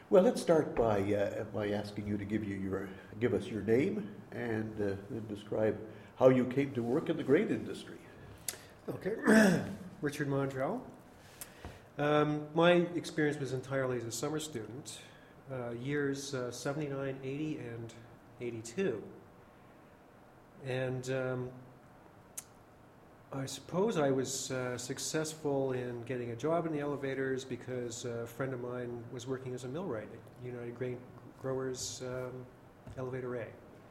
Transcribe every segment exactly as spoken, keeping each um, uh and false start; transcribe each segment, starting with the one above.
Well, let's start by uh, by asking you to give you your give us your name and uh, then describe how you came to work in the grain industry. Okay, Richard Mondrell. Um, my experience was entirely as a summer student, uh, years uh, seventy-nine, eighty, and eighty-two. And um, I suppose I was uh, successful in getting a job in the elevators because a friend of mine was working as a millwright at United Grain Growers um, Elevator A.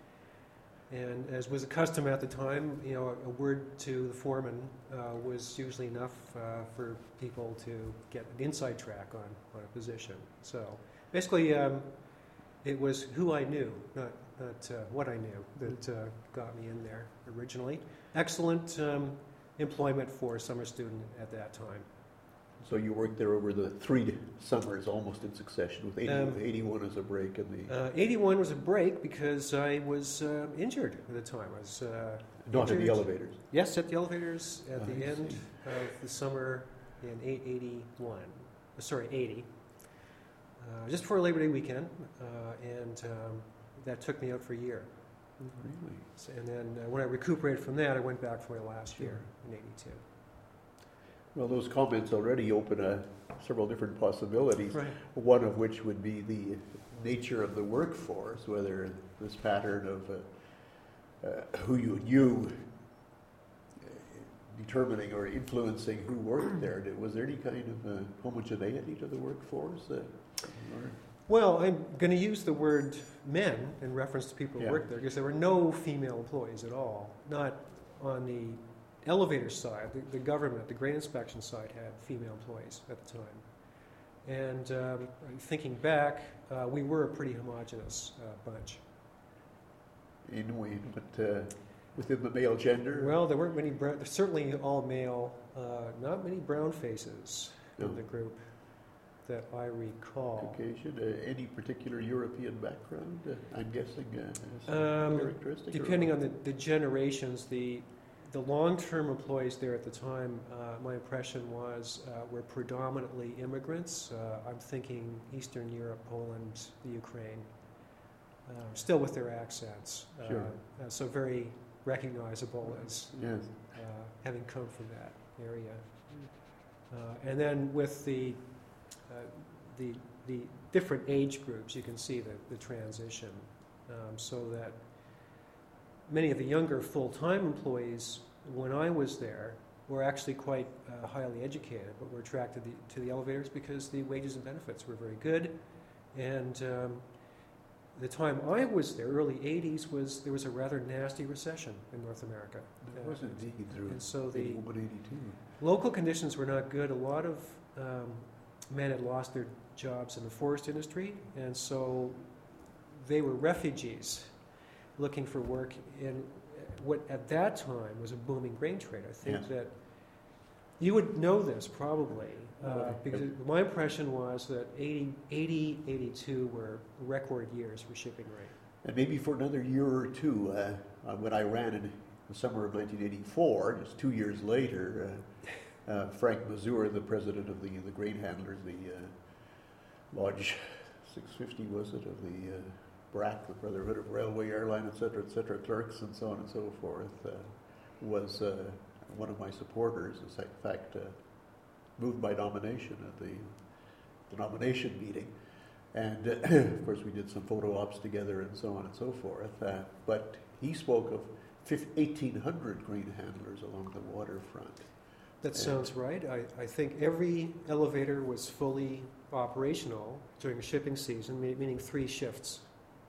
And as was the custom at the time, you know, a word to the foreman uh, was usually enough uh, for people to get an inside track on, on a position. So basically, um, it was who I knew, not, not uh, what I knew, that uh, got me in there originally. Excellent um, employment for a summer student at that time. So you worked there over the three summers, almost in succession, with eighty, Um, eighty-one as a break, and the Uh, eighty-one was a break because I was uh, injured at the time. I was uh, not in the injured. elevators. Yes, at the elevators at I the end see. of the summer in eight eighty-one. Uh, sorry, eighty. Uh, just before Labor Day weekend, uh, and um, that took me out for a year. Really? So, and then uh, when I recuperated from that, I went back for my last Sure. year in eighty-two. Well, those comments already open uh, several different possibilities. Right. One of which would be the nature of the workforce, whether this pattern of uh, uh, who you knew uh, determining or influencing who worked there. Did- Was there any kind of uh, homogeneity to the workforce? Uh, or- Well, I'm going to use the word men in reference to people who Yeah. worked there because there were no female employees at all. Not on the elevator side. The, the government, the grain inspection side, had female employees at the time. And um, thinking back, uh, we were a pretty homogenous uh, bunch. in a way, but uh, within the male gender? Well, there weren't many, brown, certainly all male, uh, not many brown faces No. in the group that I recall. Caucasian, uh, any particular European background, uh, I'm guessing, uh, is Um, characteristic? or- Depending on the, the generations, the the long-term employees there at the time, uh, my impression was, uh, were predominantly immigrants. Uh, I'm thinking Eastern Europe, Poland, the Ukraine, uh, still with their accents. Uh, Sure. uh, so very recognizable as Yes. uh, having come from that area. Uh, and then with the, uh, the, the different age groups, you can see the, the transition, um, so that many of the younger full-time employees, when I was there, were actually quite uh, highly educated, but were attracted to the, to the elevators because the wages and benefits were very good. And um, the time I was there, early eighties, was there was a rather nasty recession in North America. There Uh, was indeed through and so the eighty-one, eighty-two. local conditions were not good. A lot of um, men had lost their jobs in the forest industry, and so they were refugees looking for work in what at that time was a booming grain trade. I think Yes. that you would know this probably, uh, Uh, because it- my impression was that eighty, eighty, eighty-two were record years for shipping grain. And maybe for another year or two, uh, uh, when I ran in the summer of nineteen eighty-four, just two years later, uh, uh, Frank Mazur, the president of the, the grain handlers, the uh, Lodge six fifty, was it, of the uh, B R A C, the Brotherhood of Railway, Airline, et cetera, et cetera, clerks and so on and so forth, uh, was uh, one of my supporters. In fact, uh, moved by nomination at the, the nomination meeting. And uh, of course, we did some photo ops together and so on and so forth. Uh, but he spoke of eighteen hundred grain handlers along the waterfront. That And- sounds right. I, I think every elevator was fully operational during the shipping season, me- meaning three shifts,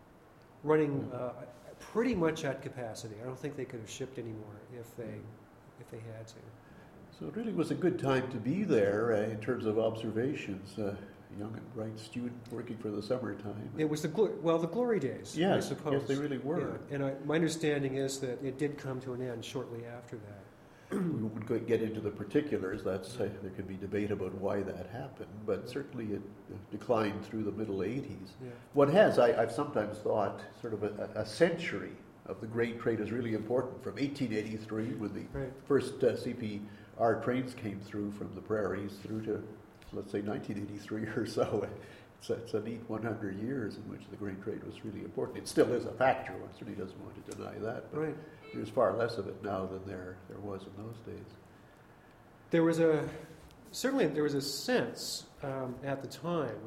running uh, pretty much at capacity. I don't think they could have shipped anymore if they if they had to. So it really was a good time to be there uh, in terms of observations. Uh, young and bright student working for the summertime. It was the glo- well the glory days, I Yes, suppose. yes, they really were. Yeah. And I, my understanding is that it did come to an end shortly after that. We won't go- get into the particulars. That's uh, there could be debate about why that happened, but certainly it uh, declined through the middle eighties. Yeah. What has, I, I've sometimes thought, sort of a, a century of the grain trade is really important, from eighteen eighty-three, when the Right. first uh, C P R trains came through from the prairies, through to, let's say, nineteen eighty-three or so. it's, a, it's a neat one hundred years in which the grain trade was really important. It still is a factor. One certainly doesn't want to deny that. But Right. there's far less of it now than there, there was in those days. There was a, certainly there was a sense um, at the time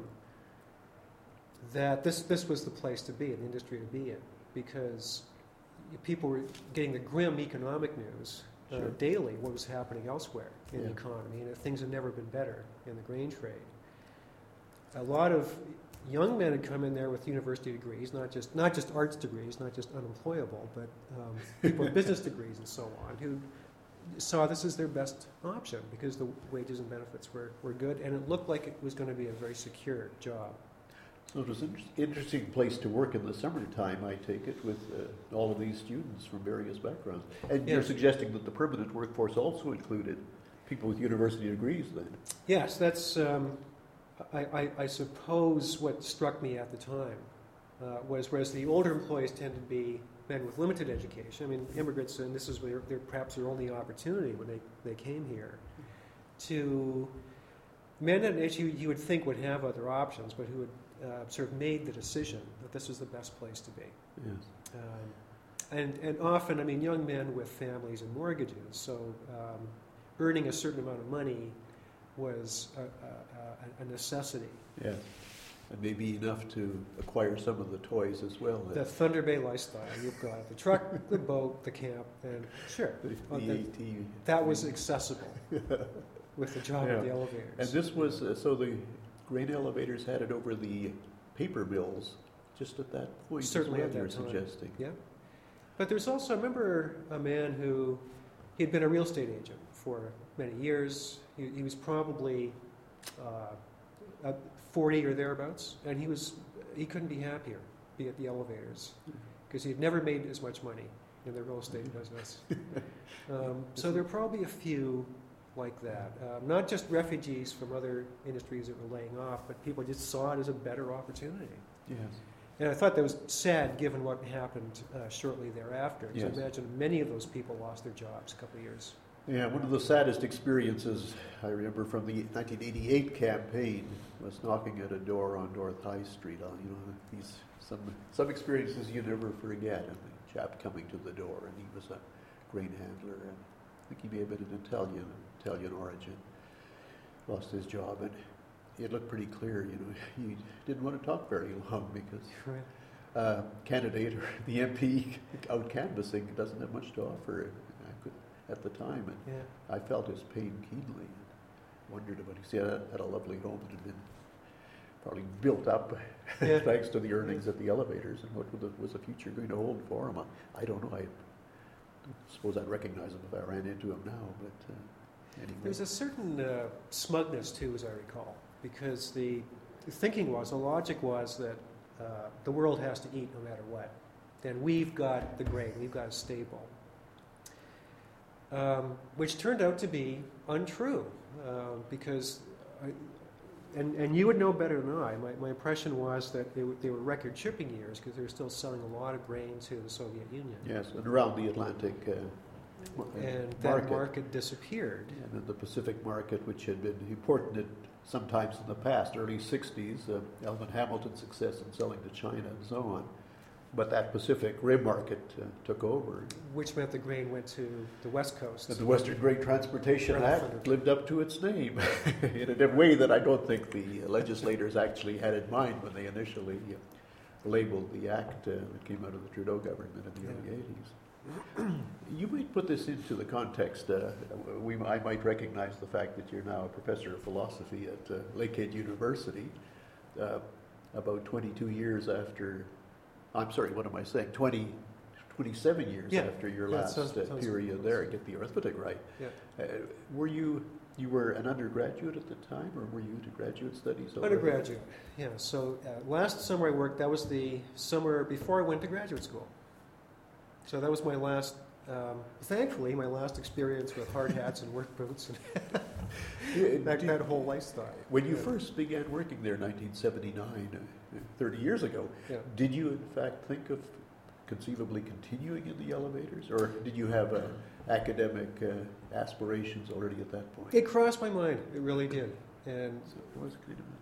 that this, this was the place to be, an industry to be in, because people were getting the grim economic news uh, Sure. daily, what was happening elsewhere in Yeah. the economy, and things had never been better in the grain trade. A lot of young men had come in there with university degrees, not just not just arts degrees, not just unemployable, but um, people with business degrees and so on, who saw this as their best option because the wages and benefits were, were good, and it looked like it was going to be a very secure job. So it was an inter- interesting place to work in the summertime, I take it, with uh, all of these students from various backgrounds. And you're Yes. suggesting that the permanent workforce also included people with university degrees then? Yes, that's, um, I, I, I suppose what struck me at the time uh, was, whereas the older employees tend to be men with limited education, I mean, immigrants, and this is their, their, perhaps their only opportunity when they, they came here, to men at an age you, you would think would have other options, but who had uh, sort of made the decision that this was the best place to be. Yes. Um, and, and often, I mean, young men with families and mortgages, so um, earning a certain amount of money was a, a, a necessity. Yes. And maybe enough to acquire some of the toys as well. The Thunder Bay lifestyle, you've got the truck, the boat, the camp, and sure, The, well, the that, AT. that was accessible with the job Yeah. at the elevators. And this was, uh, so the grain elevators had it over the paper mills just at that point Certainly as well, at that you're time. suggesting. Yeah. But there's also, I remember a man who, he had been a real estate agent for many years. He, he was probably uh, uh, forty or thereabouts, and he was, he couldn't be happier be at the elevators because he'd never made as much money in the real estate business. Um, so there are probably a few like that. Um, not just refugees from other industries that were laying off, but people just saw it as a better opportunity. Yes. And I thought that was sad given what happened uh, shortly thereafter. So Yes. I imagine many of those people lost their jobs a couple of years. Yeah, one of the saddest experiences I remember from the nineteen eighty-eight campaign was knocking at a door on North High Street. Uh, you know, these some some experiences you never forget. And the chap coming to the door, and he was a grain handler, and I think he may have been an Italian, Italian origin. Lost his job, and it looked pretty clear. You know, he didn't want to talk very long because Right. uh, candidate or the M P out canvassing doesn't have much to offer. I could, at the time, and Yeah. I felt his pain keenly and wondered about it. He had, had a lovely home that had been probably built up Yeah. thanks to the earnings at the elevators, and what was the, was the future going to hold for him? I, I don't know. I suppose I'd recognize him if I ran into him now, but uh, anyway. There's a certain uh, smugness, too, as I recall, because the, the thinking was, the logic was that uh, the world has to eat no matter what. Then we've got the grain, we've got a staple. Um, which turned out to be untrue, uh, because, I, and, and you would know better than I, my, my impression was that they, w- they were record shipping years because they were still selling a lot of grain to the Soviet Union. Yes, and around the Atlantic uh, mar- And that market. market disappeared. And then the Pacific market, which had been important at sometimes in the past, early sixties, uh, Elvin Hamilton's success in selling to China and so on. But that Pacific Rim market uh, took over. Which meant the grain went to the West Coast. And the Western Grain Transportation Relevant. Act lived up to its name in a way that I don't think the legislators actually had in mind when they initially uh, labeled the act uh, that came out of the Trudeau government in the Yeah. early eighties. You might put this into the context. Uh, we, I might recognize the fact that you're now a professor of philosophy at uh, Lakehead University, uh, about twenty-two years after. I'm sorry, what am I saying? twenty, twenty-seven years Yeah. after your Yeah, last sounds- uh, sounds period close. there. Get the arithmetic right. Yeah. Uh, were you you were an undergraduate at the time, or were you into graduate studies? already? Undergraduate, yeah. So uh, last summer I worked, that was the summer before I went to graduate school. So that was my last, um, thankfully, my last experience with hard hats and work boots and Yeah, that, did- that whole lifestyle. When you Yeah. first began working there in nineteen seventy-nine, uh, thirty years ago, Yeah. did you in fact think of conceivably continuing in the elevators, or did you have uh, academic uh, aspirations already at that point? It crossed my mind, it really did. And So it was kind of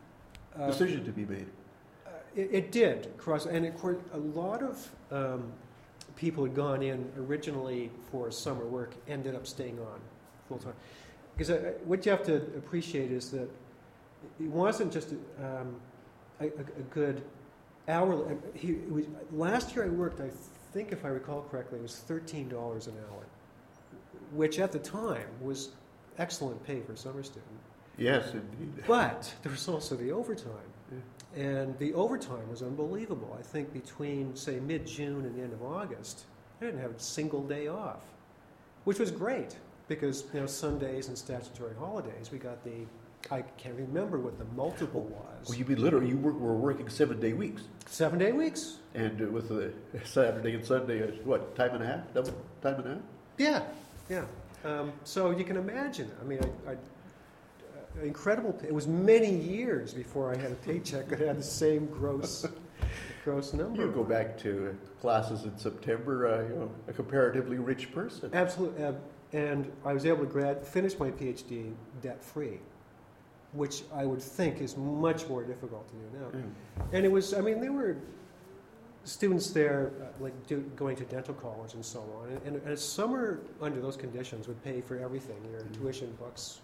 uh, decision to be made. Uh, it, it did cross, and of course, a lot of um, people had gone in originally for summer work, ended up staying on full time. Because uh, what you have to appreciate is that it wasn't just um, a, a, a good hourly. He, it was, last year I worked, I think, if I recall correctly, it was thirteen dollars an hour, which at the time was excellent pay for a summer student. Yes, indeed. But there was also the overtime. Yeah. And the overtime was unbelievable. I think between, say, mid-June and the end of August, I didn't have a single day off, which was great because, you know, Sundays and statutory holidays, we got the, I can't remember what the multiple was. Well, you mean literally, you were, were working seven-day weeks. Seven-day weeks. And uh, with the Saturday and Sunday, uh, what, time and a half? Double time and a half? Yeah, yeah. Um, so you can imagine. I mean, I, I uh, incredible. It was many years before I had a paycheck that had the same gross, gross number. You go back to classes in September, uh, you know, a comparatively rich person. Absolutely, uh, and I was able to grad finish my PhD debt free, which I would think is much more difficult to do now. Yeah. And it was. I mean, there were students there, uh, like do, going to dental college and so on, and, and a summer under those conditions would pay for everything, your mm-hmm. tuition, books.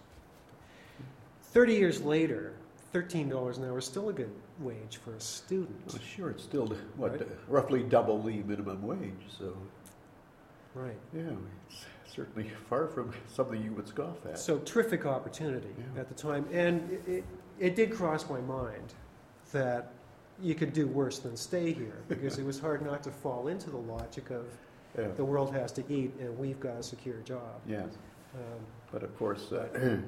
Thirty years later, thirteen dollars an hour is still a good wage for a student. Well, sure, it's still what Right. uh, roughly double the minimum wage. So, right, yeah, it's certainly far from something you would scoff at. so terrific opportunity Yeah. at the time, and it, it, it did cross my mind that you could do worse than stay here, because it was hard not to fall into the logic of Yeah. the world has to eat and we've got a secure job. Yes, Um, but of course, uh,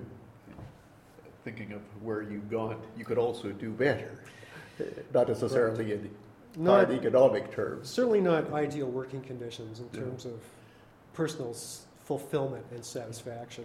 thinking of where you've gone, you could also do better. Not necessarily in not, hard economic terms. certainly not ideal working conditions in No. terms of personal s- fulfillment and satisfaction.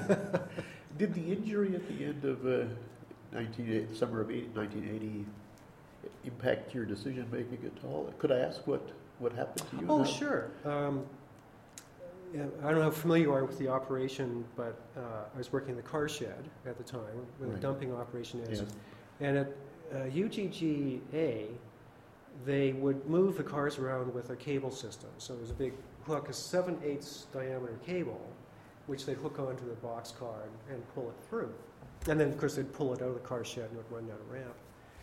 Did the injury at the end of uh, nineteen, summer of nineteen eighty impact your decision making at all? Could I ask what, what happened to you? Oh, now? sure. Um, yeah, I don't know how familiar you are with the operation, but uh, I was working in the car shed at the time, where the Right. dumping operation is. Yes. And at uh, U G G A, they would move the cars around with a cable system. So it was a big hook, a seven eighths diameter cable, which they'd hook onto the box car and, and pull it through. And then, of course, they'd pull it out of the car shed and it would run down a ramp.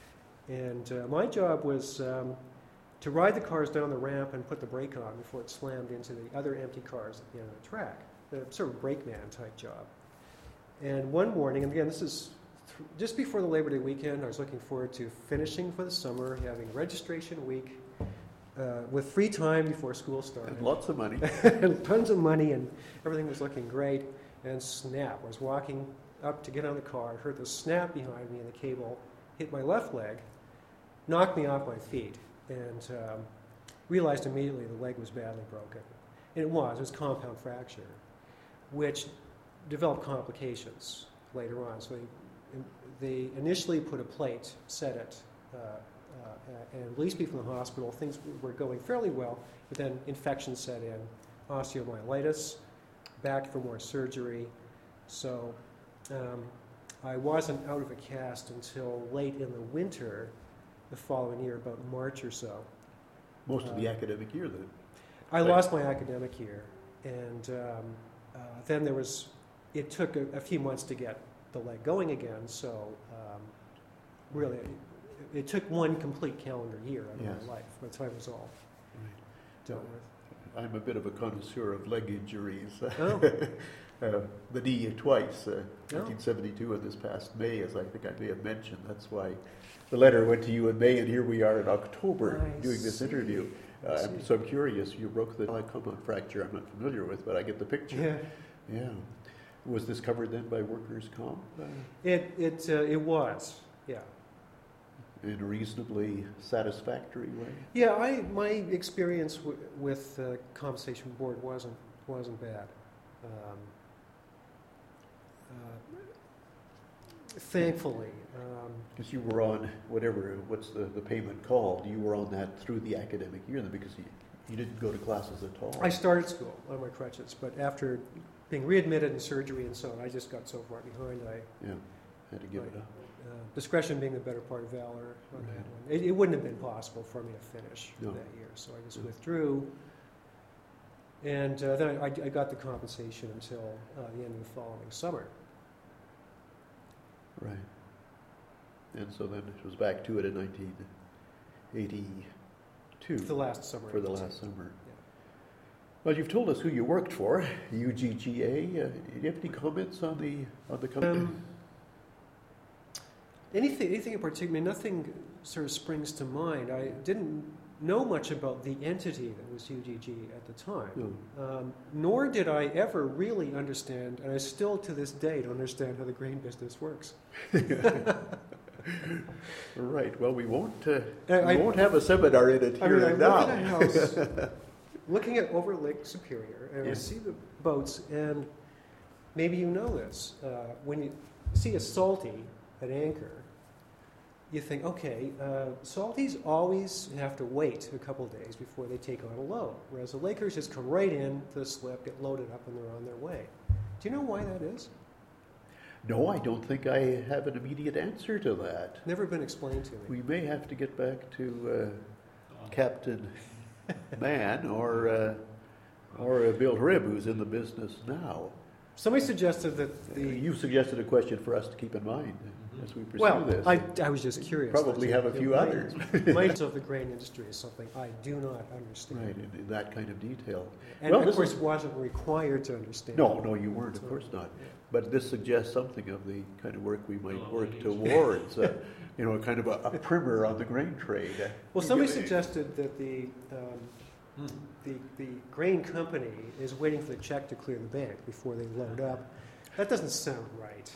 And uh, my job was um, to ride the cars down the ramp and put the brake on before it slammed into the other empty cars at the end of the track. A sort of brakeman type job. And one morning, and again, this is th- just before the Labor Day weekend, I was looking forward to finishing for the summer, having registration week, uh, with free time before school started. And lots of money. And tons of money, and everything was looking great. And snap, I was walking up to get on the car, I heard the snap behind me, and the cable hit my left leg, knocked me off my feet, and um, realized immediately the leg was badly broken. And it was, it was compound fracture, which developed complications later on. So they, they initially put a plate, set it, uh, uh, and released me from the hospital. Things were going fairly well, but then infection set in, osteomyelitis, back for more surgery. So um, I wasn't out of a cast until late in the winter the following year, about March or so. Most of the Uh, academic year then. I Right. lost my academic year, and um, uh, then there was, it took a, a few months to get the leg going again, so um, really, it, it took one complete calendar year out of Yes. my life. That's why it was all done with. I'm a bit of a connoisseur of leg injuries. Oh. uh, the knee twice, uh, Oh. nineteen seventy-two and this past May, as I think I may have mentioned. That's why the letter went to you in May, and here we are in October I doing this see. interview. I Uh, I'm see. so curious. You broke the compound fracture. I'm not familiar with, but I get the picture. Yeah, Yeah. Was this covered then by workers' comp uh, it, it, uh, it was, yeah. in a reasonably satisfactory way? Yeah, I, my experience w- with the compensation board wasn't, wasn't bad. Um, uh, thankfully, um, Because you were on whatever, what's the, the payment called? You were on that through the academic year then, because you, you didn't go to classes at all. I started school on my crutches, but after being readmitted in surgery and so on, I just got so far behind, I Yeah. had to give Right. it up. Uh, discretion being the better part of valor on Right. that one. It, it wouldn't have been possible for me to finish No. that year, so I just No. withdrew. And uh, then I, I got the compensation until uh, the end of the following summer. Right. And so then it was back to it in nineteen eighty-two. The last summer. For the I would last say. summer. Yeah. Well, you've told us who you worked for, U G G A. Uh, do you have any comments on the on the company? Um, anything, anything in particular? I mean, nothing sort of springs to mind. I didn't know much about the entity that was U G G at the time. No. Um, nor did I ever really understand, and I still to this day don't understand how the grain business works. Right. Well, we won't. Uh, I- we won't have a seminar in it I here mean, I and look now. at a house, looking at over Lake Superior, and Yeah. I see the boats, and maybe you know this. Uh, when you see a salty at anchor, you think, okay, uh, salties always have to wait a couple days before they take on a load, whereas the Lakers just come right in to the slip, get loaded up, and they're on their way. Do you know why that is? No, I don't think I have an immediate answer to that. Never been explained to me. We may have to get back to uh, Captain Mann or uh, or uh, Bill Ribb, who's in the business now. Somebody suggested that Uh, the you suggested a question for us to keep in mind as we pursue well, this. I, I was just curious. Probably That's have a it. few The others. Might of the grain industry is something I do not understand. Right, in, in that kind of detail. And Well, of this course, is- wasn't required to understand. No, no, you weren't, of So, course not. yeah. But this suggests something of the kind of work we might work towards. Uh, you know, kind of a, a primer on the grain trade. Uh, Well, somebody you know, suggested that the, um, the, the grain company is waiting for the check to clear the bank before they load up. That doesn't sound right.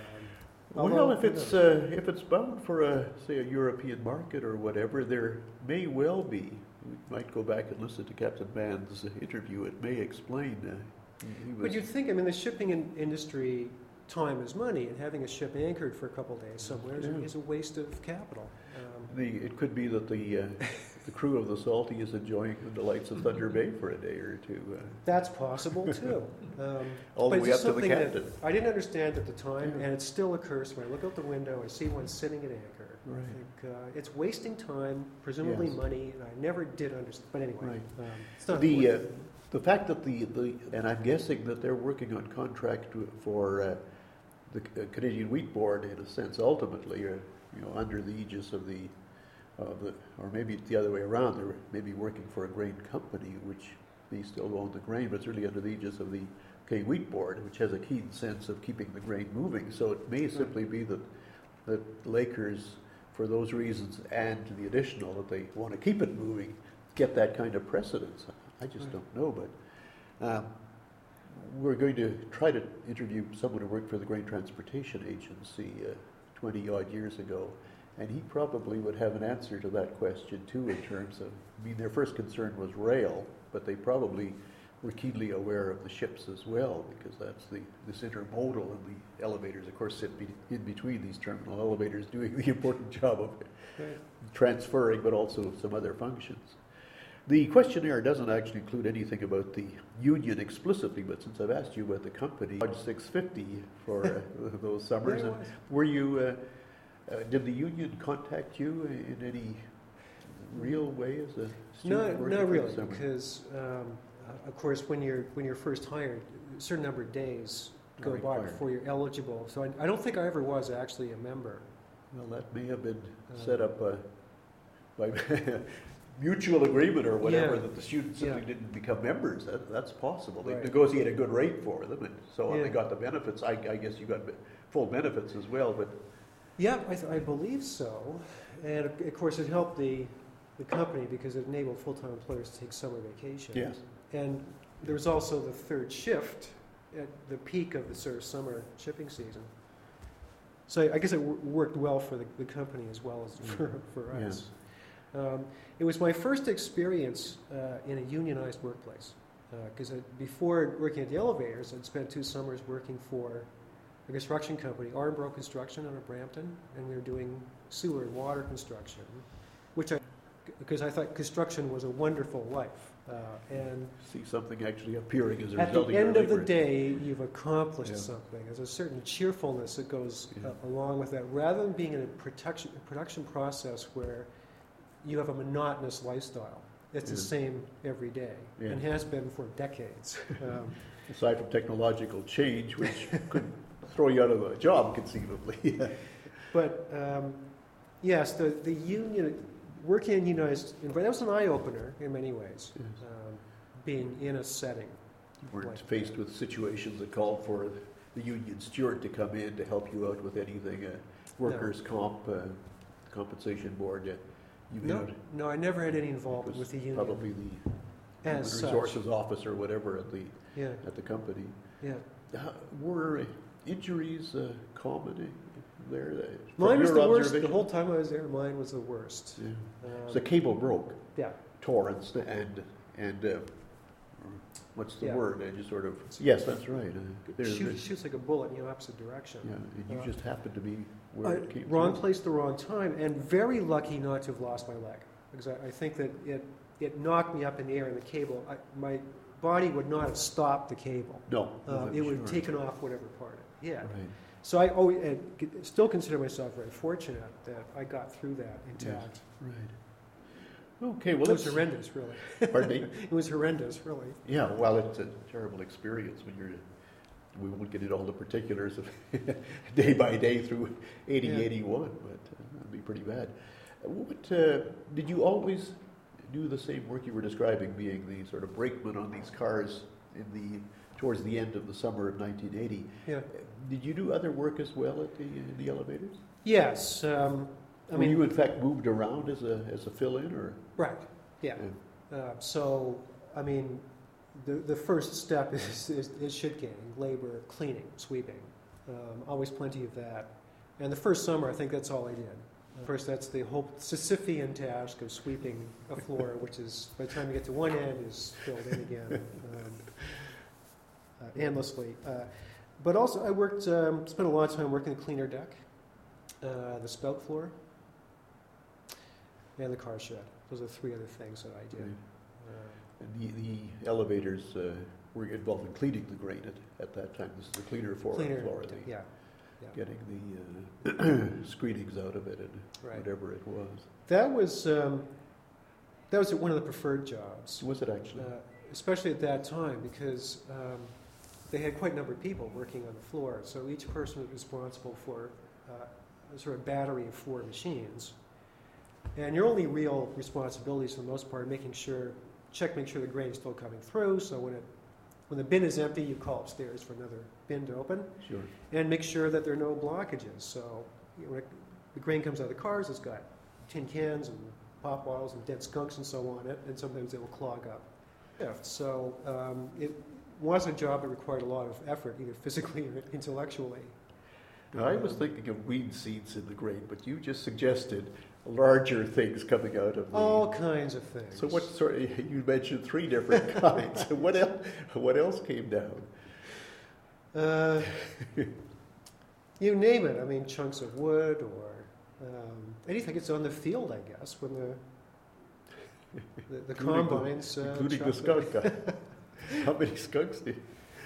Um, Well, although, if who it's knows? uh, if it's bound for a say a European market or whatever, there may well be. We might go back and listen to Captain Mann's interview. It may explain. Uh, he, he was, But you'd think, I mean, the shipping in industry, time is money, and having a ship anchored for a couple days somewhere is, a, Yeah. is a waste of capital. Um, the, it could be that the uh, the crew of the Salty is enjoying the delights of Thunder Bay for a day or two. Uh, That's possible too. Um, All the but way it's up to the something that captain. I didn't understand at the time, Yeah. and it still occurs when I look out the window. I see one sitting at anchor. Right. I think uh, it's wasting time, presumably Yes. money, and I never did understand. But anyway, Right. um, it's not The uh, important. the fact that the, the and I'm guessing that they're working on contract to- for uh, the C- Canadian Wheat Board in a sense ultimately, uh, you know, under the aegis of the of the or maybe the other way around. They're maybe working for a grain company which may still own the grain, but certainly under the aegis of the Canadian Wheat Board, which has a keen sense of keeping the grain moving. So it may simply be that that Lakers, for those reasons, and the additional that they want to keep it moving, get that kind of precedence. I just Right. don't know, but um, we're going to try to interview someone who worked for the Grain Transportation Agency uh, twenty odd years ago, and he probably would have an answer to that question too in terms of, I mean, their first concern was rail, but they probably were keenly aware of the ships as well, because that's the, this intermodal, and the elevators, of course, sit be, in between these terminal elevators doing the important job of Right. transferring, but also some other functions. The questionnaire doesn't actually include anything about the union explicitly, but since I've asked you about the company, six fifty for uh, those summers, Yeah, it and was. were you, uh, uh, did the union contact you in any real way as a student No, working for not the really, summer? because um, uh, of course, when you're when you're first hired, a certain number of days Are go by required. before you're eligible. So I, I don't think I ever was actually a member. Well, that may have been Uh, set up uh, by mutual agreement or whatever, Yeah. that the students simply Yeah. didn't become members. That, that's possible. They Right. negotiated a good rate for them, and so on. They Yeah. got the benefits. I, I guess you got be- full benefits as well, but Yeah, I, th- I believe so. And of of course, it helped the, the company because it enabled full-time employers to take summer vacation. yes. And there was also the third shift at the peak of the sort of summer shipping season. So I guess it w- worked well for the, the company as well as for, for Yeah. us. Um, it was my first experience uh, in a unionized workplace. Because before working at the elevators, I'd spent two summers working for a construction company, Armbro Construction out of Brampton, and we were doing sewer and water construction, which I because I thought construction was a wonderful life. Uh, and See something actually appearing as a at result the of your end of the labor. day, you've accomplished Yeah. something. There's a certain cheerfulness that goes Yeah. uh, along with that, rather than being in a production, a production process where you have a monotonous lifestyle. It's the Yeah. same every day, Yeah. and has been for decades. Um, Aside from technological change, which could throw you out of a job conceivably. but um, yes, the, the union, working in unionized environment, that was an eye-opener in many ways, Yes. um, being in a setting. You weren't like faced that. with situations that called for the union steward to come in to help you out with anything, uh, workers' comp, uh, compensation board. Uh, you No, had, no, I never had any it involvement was with the union. probably the human as such. resources office or whatever at the Yeah, at the company. yeah. Uh, were injuries uh, common there? Uh, from Mine was your the worst. The observation? whole time I was there, mine was the worst. Yeah. Um, So the cable broke, yeah, tore, and st- and, and uh, what's the Yeah. word? I just sort of yes, that's right. Uh, there- shoot, there's- shoots like a bullet in the opposite direction. yeah, and you Uh, just happened to be where I- it came wrong through. place, the wrong time, and very lucky not to have lost my leg, because I, I think that it it knocked me up in the air in the cable. I, my body would not have stopped the cable. No, no, Uh, I'm it would have sure. taken off whatever part it had. Right. So I always, and c- still consider myself very fortunate that I got through that intact. Right. Okay, well, It was let's, horrendous, really. pardon me? It was horrendous, really. Yeah, well, it's a terrible experience when you're, we won't get into all the particulars of day by day through eighty, Yeah. eighty-one, but uh, that'd be pretty bad. Uh, What, uh, did you always do the same work you were describing, being the sort of brakeman on these cars in the, towards the end of the summer of nineteen eighty? Yeah. Did you do other work as well at the, in the elevators? Yes. Um, I Were mean, you in fact moved around as a, as a fill-in, or? right. Yeah. Uh, so, I mean, the the first step is, is, is shit canning, labor, cleaning, sweeping. Um, always plenty of that. And the first summer, I think that's all I did. First, that's the whole Sisyphean task of sweeping a floor, which is, by the time you get to one end, is filled in again um, uh, endlessly. Uh, but also, I worked, um, spent a lot of time working the cleaner deck, uh, the spout floor, and the car shed. Those are three other things that I did. Right. Uh, And the, the elevators uh, were involved in cleaning the grain at, at that time. This is the cleaner for cleaner, floor, the, yeah, yeah. getting the uh, screenings out of it and Right. whatever it was. That was um, that was one of the preferred jobs. Was it actually? Uh, especially at that time, because um, they had quite a number of people working on the floor. So each person was responsible for uh, a sort of battery of four machines. And your only real responsibilities, for the most part, are making sure, check, make sure the grain is still coming through. So when it, when the bin is empty, you call upstairs for another bin to open, Sure. and make sure that there are no blockages. So you know, when it, the grain comes out of the cars, it's got tin cans and pop bottles and dead skunks and so on it, and sometimes it will clog up. Yeah, so um, it was a job that required a lot of effort, either physically or intellectually. Now, I was thinking of weed seeds in the grain, but you just suggested larger things coming out of the... All kinds of things. So what sort of, you mentioned three different kinds. What else, what else came down? Uh, you name it. I mean, chunks of wood or um, anything that's on the field, I guess, when the the, the Including the- combines. Uh, Including the chop it. skunk. How many skunks did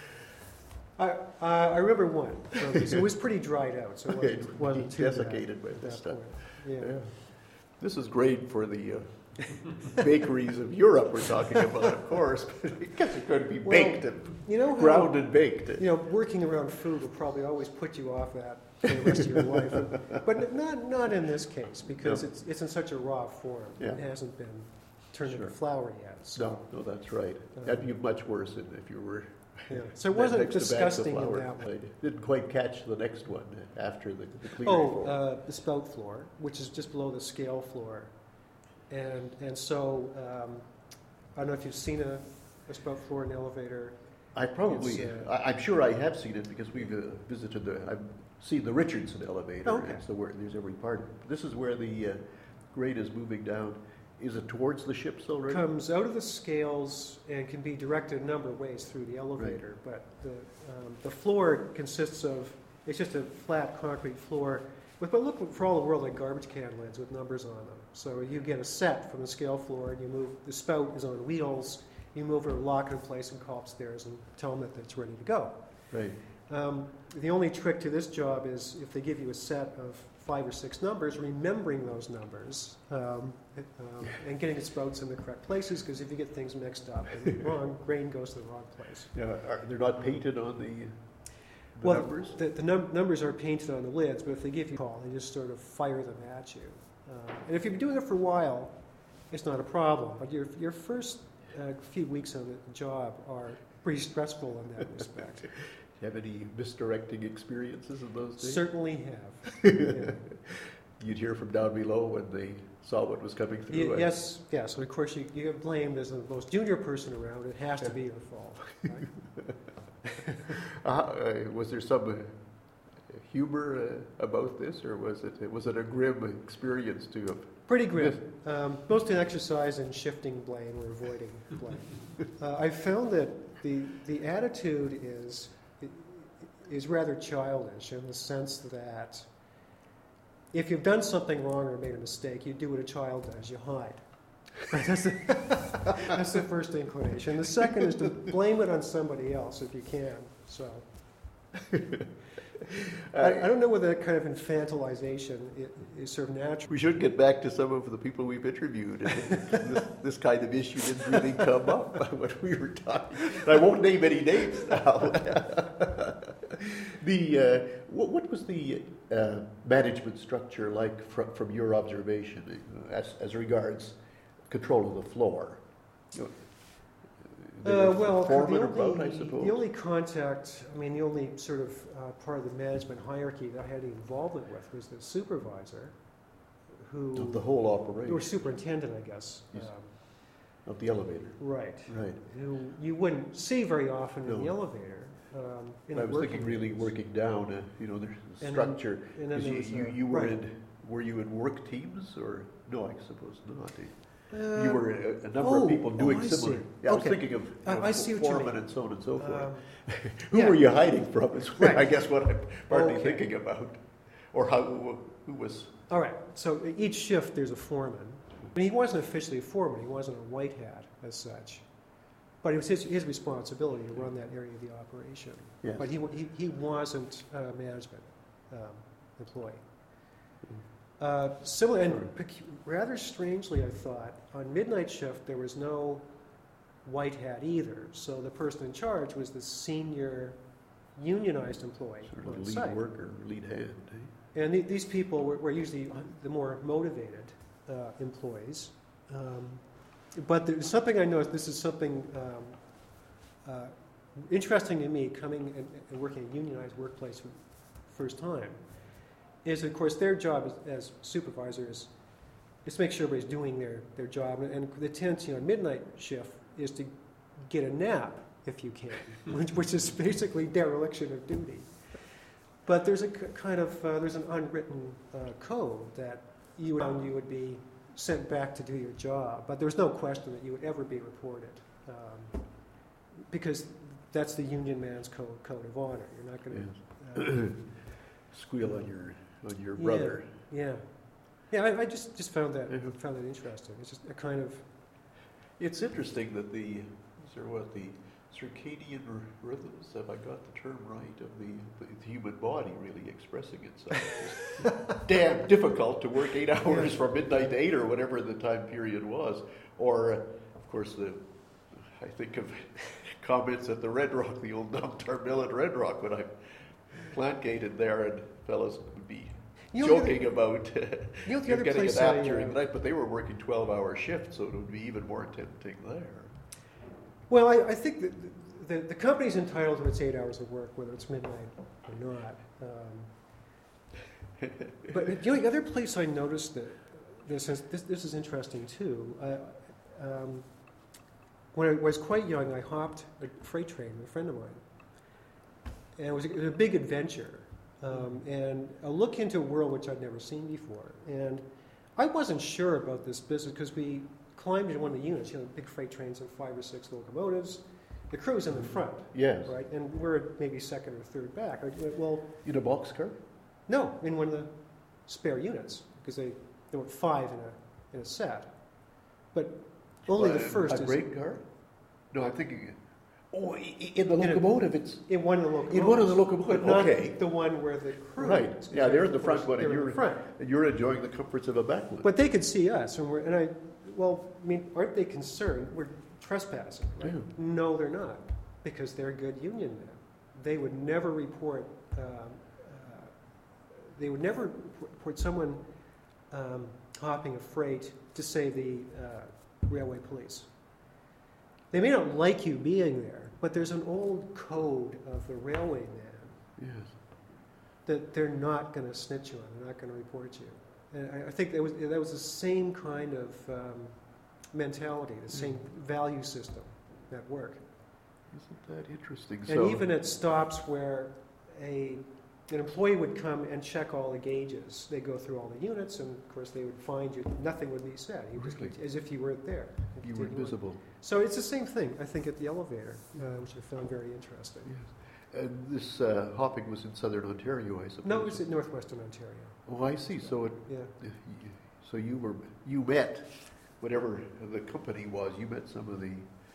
I, uh, I remember one. So it was pretty dried out, so it Okay, wasn't, wasn't too bad desiccated by at this that stuff. point. Yeah. Yeah. This is great for the uh, bakeries of Europe we're talking about, of course, but because it's going to be Well, baked and You know how, ground and baked. you know, working around food will probably always put you off that for the rest of your life. But not not in this case, because No. it's it's in such a raw form. Yeah. It hasn't been turned Sure. into flour yet. So, No, no, that's right. Um, That'd be much worse than if you were yeah. so it wasn't next to bags of disgusting in flour. that way. I didn't quite catch the next one after the, the cleaner Oh, floor. uh, the spout floor, which is just below the scale floor. And and so, um, I don't know if you've seen a, a spout floor in an elevator. I probably, it's, uh, I, I'm sure I have seen it because we've uh, visited the, I've seen the Richardson elevator. Okay. And so where, there's every part. This is where the uh, grade is moving down. Is it towards the ships already? Comes out of the scales and can be directed a number of ways through the elevator. But the um, the floor consists of It's just a flat concrete floor with what look for all the world like garbage can lids with numbers on them. So you get a set from the scale floor, and you move, the spout is on wheels, you move it, lock it in place, and call upstairs and tell them that it's ready to go. Right. Um, the only trick to this job is if they give you a set of five or six numbers, remembering those numbers um, um, and getting the spouts in the correct places, because if you get things mixed up and wrong, grain goes to the wrong place. Now, are, they're not painted on the, the well, numbers? The, the num- numbers are painted on the lids, but if they give you a call, they just sort of fire them at you. Um, and if you've been doing it for a while, it's not a problem. But your, your first uh, few weeks on the job are pretty stressful in that respect. Do you have any misdirecting experiences in those days? Certainly have. Yeah. You'd hear from down below when they saw what was coming through. Y- yes, yes. And of course, you, you get blamed as the most junior person around. It has to be your fault. Right? uh, uh, was there some uh, humor uh, about this, or was it was it a grim experience to have? Pretty grim. Um, mostly an exercise in shifting blame or avoiding blame. uh, I found that the the attitude is is rather childish in the sense that if you've done something wrong or made a mistake, you do what a child does, you hide. That's the, that's the first inclination. The second is to blame it on somebody else if you can. So I, I don't know whether that kind of infantilization is, is sort of natural. We should get back to some of the people we've interviewed. this, this kind of issue didn't really come up when we were talking. I won't name any names now. the uh, what, what was the uh, management structure like from, from your observation uh, as, as regards control of the floor? You know, they Uh, were well, foreman the about, I only, suppose. the only contact, I mean, the only sort of uh, part of the management hierarchy that I had any involvement with was the supervisor, who, Of the whole or operation superintendent, I guess. Yes. Um, of the elevator. right. Right. Who you wouldn't see very often in No. the elevator. Um, in I the was working thinking really rooms. working down, uh, you know, there's a And then- structure. And then 'Cause there you, was, you, uh, you were right. in, were you in work teams or, no, I suppose not. Uh, You were a, a number oh, of people oh, doing I similar. see. Yeah, I was Okay. thinking of, I- of I see what you foremen mean. and so on and so forth. um, Who yeah. were you hiding from is what Right. I guess what I'm partly Okay. thinking about. Or how, who, who was, All right, so each shift there's a foreman. I mean, he wasn't officially a foreman, he wasn't a white hat as such. But it was his, his responsibility to run that area of the operation. yes. But he, wa- he, he wasn't a management um, employee. Uh, similar, and pecu- rather strangely, I thought, on midnight shift there was no white hat either. So the person in charge was the senior unionized employee Sort of on lead site. worker, lead hand. eh? And the, these people were, were usually the more motivated uh, employees. Um, but there's something I noticed, this is something um, uh, interesting to me coming and, and working in a unionized workplace for the first time, is of course their job as, as supervisors is to make sure everybody's doing their, their job. And, and the tendency on midnight shift is to get a nap if you can, which, which is basically dereliction of duty. But there's a k- kind of, uh, there's an unwritten uh, code that you would, you would be sent back to do your job. But there's no question that you would ever be reported. Um, because that's the union man's code, code of honor. You're not going to... Yes. Squeal on your, on your brother. Yeah. Yeah, I, I just, just found that, Yeah. found that interesting. It's just a kind of... It's interesting that the, is there what, the circadian r- rhythms, have I got the term right, of the, the human body really expressing itself. It's damn difficult to work eight hours from midnight to eight or whatever the time period was. Or, uh, of course, the I think of comments at the Red Rock, the old Namtar Mill at Red Rock, when I plant gated there, and fellows would be You know, the joking about uh, you know, the other getting a place nap I, during uh, the night, but they were working twelve-hour shifts, so it would be even more tempting there. Well, I, I think that the, the, the company's entitled to its eight hours of work, whether it's midnight or not. Um, but the only other place I noticed that this is, this, this is interesting too. I, um, when I was quite young, I hopped a freight train with a friend of mine, and it was a, it was a big adventure, um, and a look into a world which I'd never seen before. And I wasn't sure about this business because we climbed into one of the units, you know, big freight trains and five or six locomotives. the crew's in the front, Yes. right? And we're maybe second or third back. Or, well, In a boxcar? no, in one of the spare units, because they, there were five in a, in a set. But only the Uh, first a is grain car? No, I'm thinking. Oh, i- i- in the In a- locomotive, it's in one of the locomotives. in one of the locomotives. But not Okay, the one where the crew right. is. Yeah, they're in the Of course, front one, and they're in you're the front. and you're enjoying the comforts of a back one. But they could see us, and we're, and I, well, I mean, aren't they concerned? We're trespassing, right? Yeah. No, they're not, because they're good union men. They would never report, um, uh, they would never report someone um, hopping a freight to, say, the uh, railway police. They may not like you being there, but there's an old code of the railway man Yes. that they're not going to snitch you on, they're not going to report you. And I, I think that was, that was the same kind of um, mentality, the same value system at work. Isn't that interesting? And So, even at stops where a, an employee would come and check all the gauges, they go through all the units, and of course they would find you, nothing would be said, you just, Really? as if you weren't there. you were Continue on. invisible. So it's the same thing, I think, at the elevator, uh, which I found very interesting. Yes. And this uh, hopping was in southern Ontario, I suppose. No, it's in northwestern Ontario. Oh, I see. So it, Yeah. so you were you met whatever the company was. You met some of the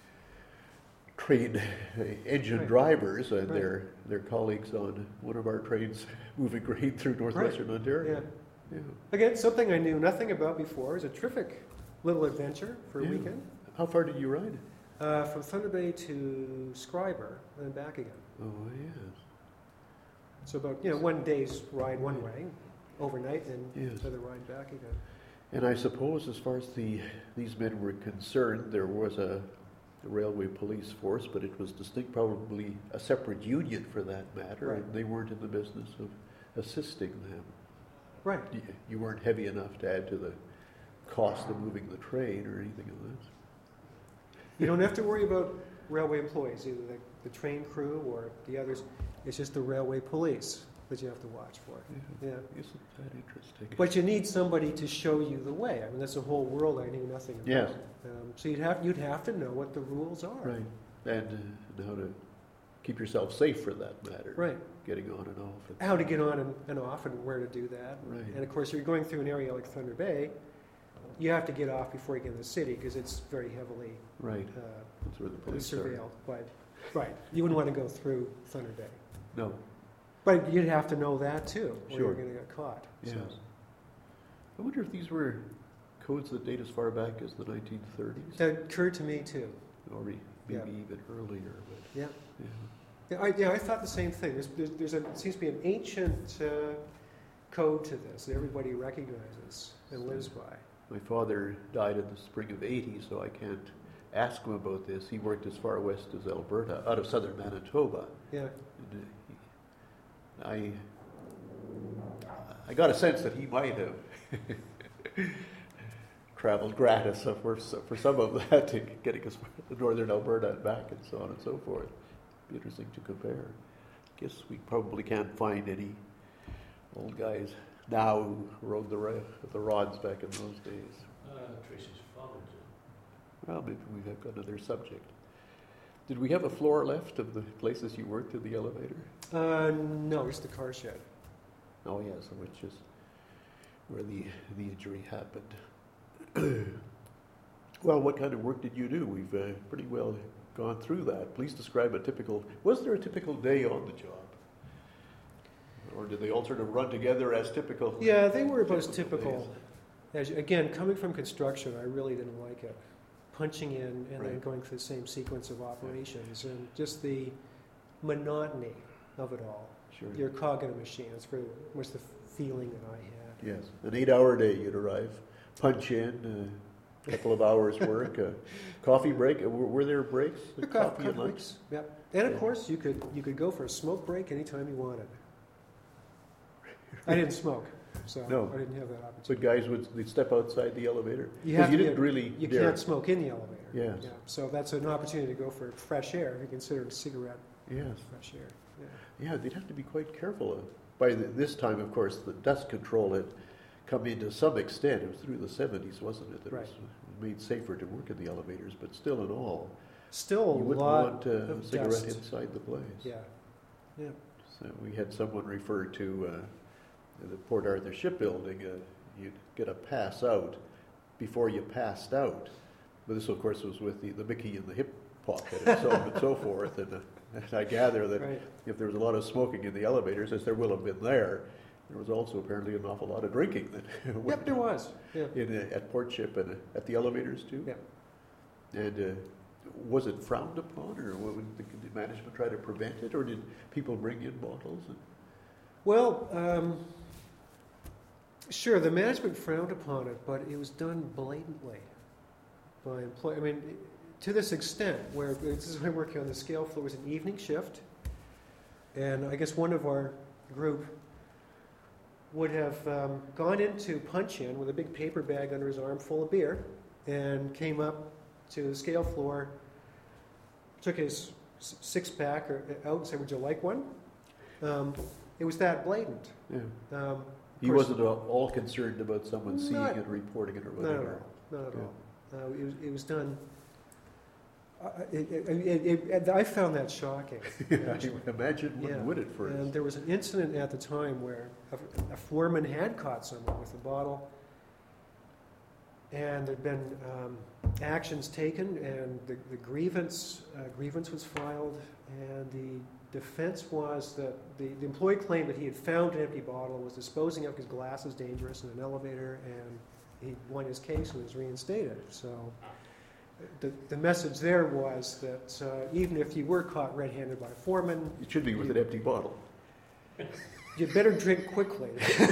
train uh, engine Right. drivers and Right. their their colleagues on one of our trains moving grain through northwestern Ontario. Yeah. Yeah. Again, something I knew nothing about before. It was a terrific little adventure for a Yeah. weekend. How far did you ride? Uh, from Thunder Bay to Scriber and then back again. Oh yes. So about, you know, one day's ride one way, overnight, and Yes. another ride back again. And I suppose, as far as the these men were concerned, there was a, a railway police force, but it was distinct, probably a separate union for that matter, Right. and they weren't in the business of assisting them. Right. You, you weren't heavy enough to add to the cost of moving the train or anything of that. You don't have to worry about railway employees, either the, the train crew or the others. It's just the railway police that you have to watch for. Yeah. Yeah. Isn't that interesting? But you need somebody to show you the way. I mean, that's a whole world I knew nothing about. Yes. Um, so you'd have you'd have to know what the rules are. Right. And, uh, and how to keep yourself safe for that matter. Right. Getting on and off. And, How to get on and, and off and where to do that. Right. And of course, you're going through an area like Thunder Bay, you have to get off before you get in the city because it's very heavily right. uh, That's where the police are. surveilled. By, right. You wouldn't want to go through Thunder Bay. No. But you'd have to know that too, or Sure. you're going to get caught. Yes. So I wonder if these were codes that date as far back as the nineteen thirties, that occurred to me too. or maybe Yeah. even earlier. But Yeah. yeah. Yeah, I, yeah, I thought the same thing. There's, there's, there's a, it seems to be an ancient uh, code to this that everybody recognizes and lives by. My father died in the spring of eighty, so I can't ask him about this. He worked as far west as Alberta, out of southern Manitoba. Yeah. And, uh, he- I, I got a sense that he might have traveled gratis for, for some of that, to getting us to northern Alberta and back and so on and so forth. Be interesting to compare. Guess we probably can't find any old guys now who rode the, ra- the rods back in those days. Uh, Tracy's father did. Well, maybe we have got another subject. Did we have a floor left of the places you worked in the elevator? Uh, no, it's the car shed. Oh yes, which is where the the injury happened. Well, what kind of work did you do? We've uh, pretty well gone through that. Please describe a typical. Was there a typical day on the job, or did they all sort of run together as typical? Yeah, they were about as typical typical. As, again, coming from construction, I really didn't like it. Punching in and then Right. going through the same sequence of operations and just the monotony of it all. Sure. You're a cog in a machine. That's very much the feeling that I had. Yes, an eight-hour day. You'd arrive, punch in, a couple of hours work, a coffee break. Uh, Were, were there breaks? The Like co- coffee and lunch? breaks, Yep. And of Yeah. course, you could you could go for a smoke break anytime you wanted. I didn't smoke, so No. I didn't have that opportunity. So guys would they'd step outside the elevator? You 'Cause have you to didn't get- really You dare. can't smoke in the elevator. Yes. Yeah. So that's an opportunity to go for fresh air. If you consider a cigarette Yes. fresh air. Yeah. Yeah, they'd have to be quite careful. By the, this time, of course, the dust control had come in to some extent. It was through the seventies, wasn't it? That Right. it was made safer to work in the elevators, but still in all, Still a You wouldn't lot want uh, a of cigarette dust. inside the place. Yeah, yeah. So we had someone refer to uh, the Port Arthur shipbuilding, uh, you'd get a pass out before you passed out. But this, of course, was with the, the Mickey in the hip pocket and so on and so forth. And, uh, and I gather that Right. if there was a lot of smoking in the elevators, as there will have been there, there was also apparently an awful lot of drinking that went Yep, there was. Yeah. in, uh, at Port Ship and uh, at the elevators too. Yeah. And uh, was it frowned upon, or what would the, did management try to prevent it, or did people bring in bottles? And, Well, um, sure, the management frowned upon it, but it was done blatantly by employees. I mean, to this extent, where this is when working on the scale floor, was an evening shift, and I guess one of our group would have um, gone into punch-in with a big paper bag under his arm full of beer, and came up to the scale floor, took his s- six-pack or, out and said, "Would you like one?" Um, it was that blatant. yeah. Um, He course- wasn't all all concerned about someone seeing Not- it, reporting it, or Not at whatever. all. Not at Yeah. all. Uh, it was. It was done. Uh, it, it, it, it, I found that shocking. I would imagine one Yeah. would at first. And there was an incident at the time where a, a foreman had caught someone with a bottle, and there'd been um, actions taken, and the, the grievance uh, grievance was filed, and the defense was that the, the employee claimed that he had found an empty bottle, was disposing of because glass is dangerous in an elevator, and he won his case and was reinstated. So the, the message there was that uh, even if you were caught red-handed by a foreman, It should be with an empty bottle. you better drink quickly.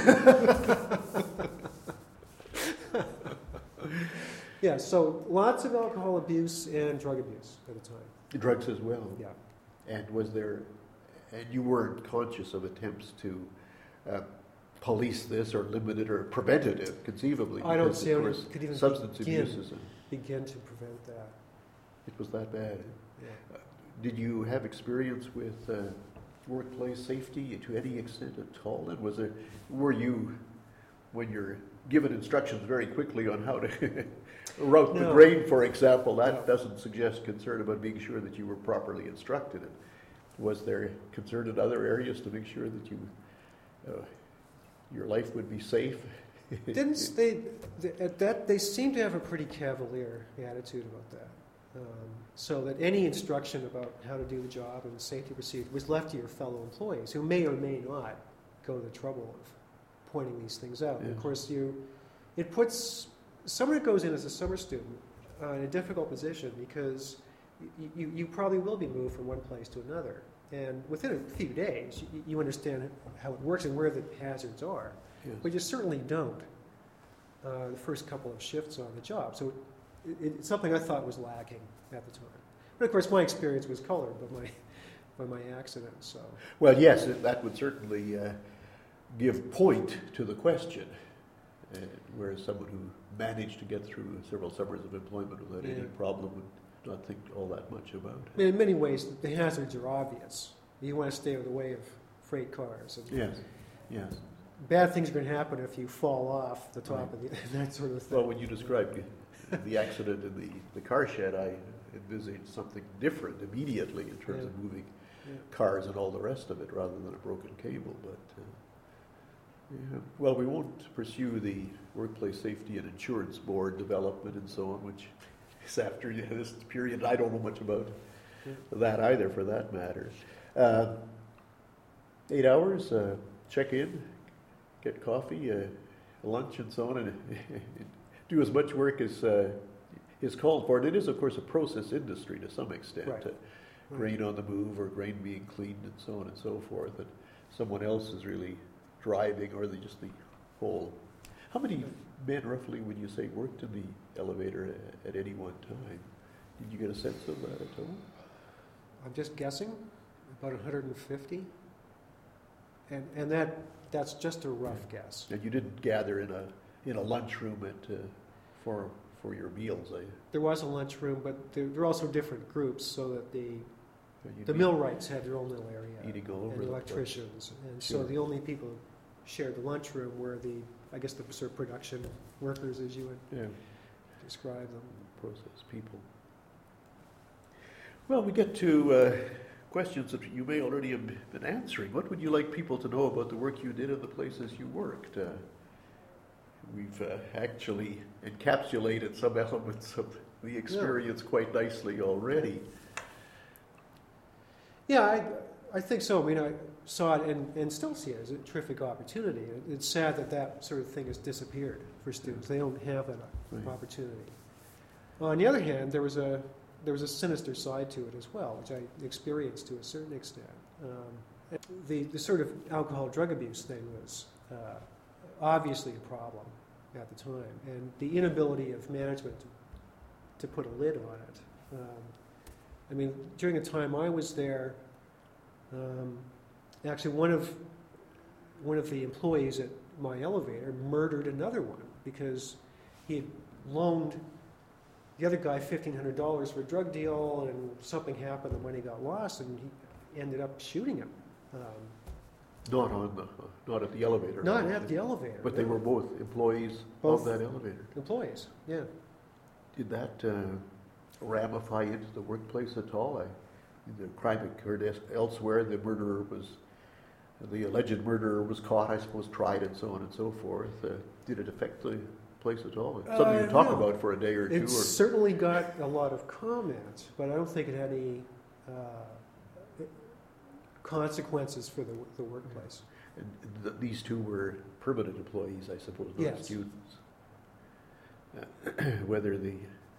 Yeah, so lots of alcohol abuse and drug abuse at the time. Drugs as well. Yeah. And was there, and you weren't conscious of attempts to uh, police this or limit it or prevent it, uh, conceivably? I don't because, see of how it course, could even substance begin. abuse is, a, Begin to prevent that. it was that bad. Yeah. Did you have experience with uh, workplace safety to any extent at all? And was there, were you, when you're given instructions very quickly on how to route the No. grain, for example, that No. doesn't suggest concern about being sure that you were properly instructed. Was there concern in other areas to make sure that you, uh, your life would be safe? Didn't they, th- at that, they seem to have a pretty cavalier attitude about that. Um, so that any instruction about how to do the job and safety procedure was left to your fellow employees, who may or may not go to the trouble of pointing these things out. And of Yes. course, you, it puts someone who goes in as a summer student uh, in a difficult position, because you, you, you probably will be moved from one place to another. And within a few days, you, you understand how it works and where the hazards are. Yes. But you certainly don't uh, the first couple of shifts on the job. So it, it's something I thought was lacking at the time. But of course, my experience was colored by my, by my accident. So Well, yes, it- that would certainly uh, give point to the question, uh, whereas someone who managed to get through several summers of employment without any Yeah. problem would not think all that much about I mean, in many ways, the hazards are obvious. You want to stay out of the way of freight cars. And Yes, yes. bad things are going to happen if you fall off the top of the, that sort of thing. Well, when you described the accident in the, the car shed, I envisaged something different immediately in terms Yeah. of moving Yeah. cars and all the rest of it, rather than a broken cable. But uh, yeah. Well, we won't pursue the Workplace Safety and Insurance Board development and so on, which is after this period. I don't know much about Yeah. that either, for that matter. Uh, eight hours, uh, check in, get coffee, uh, lunch, and so on, and do as much work as uh, is called for. And it is, of course, a process industry to some extent. Right. Uh, grain on the move, or grain being cleaned, and so on and so forth. And someone else is really driving, or the, just the whole. How many men, roughly, would you say worked in the elevator at, at any one time? Did you get a sense of that at all? I'm just guessing, about one hundred fifty. And, and that, that's just a rough guess. And you didn't gather in a in a lunchroom at uh, for for your meals, I. There was a lunchroom, but there, there are also different groups, so that the, you'd the be millwrights had their own little area. eating all over And the electricians. And Sure. so the only people who shared the lunchroom were the, I guess, the sort of production workers, as you would place. Yeah, describe them. process people. Well, we get to uh, questions that you may already have been answering. What would you like people to know about the work you did at the places you worked? Uh, we've uh, actually encapsulated some elements of the experience yeah. quite nicely already. Yeah, I, I think so. I mean, I saw it and, and still see it as a terrific opportunity. It's sad that that sort of thing has disappeared for students. They don't have that right. opportunity. On the other hand, there was a there was a sinister side to it as well, which I experienced to a certain extent. Um, the, the sort of alcohol-drug abuse thing was uh, obviously a problem at the time, and the inability of management to, to put a lid on it. Um, I mean, during the time I was there, um, actually one of one of the employees at my elevator murdered another one because he had loaned the other guy fifteen hundred dollars for a drug deal, and something happened, the money got lost, and he ended up shooting him. Um, not on the, not at the elevator. Not at the elevator. But no. They were both employees both of that elevator. Employees, yeah. Did that uh, ramify into the workplace at all? I, the crime occurred elsewhere. The murderer was, the alleged murderer was caught, I suppose, tried, and so on and so forth. Uh, did it affect the place at all? It's something uh, to talk no. about for a day or two. It certainly got a lot of comments, but I don't think it had any uh, consequences for the, the workplace. And th- these two were permanent employees, I suppose, not yes. students. Uh, whether the,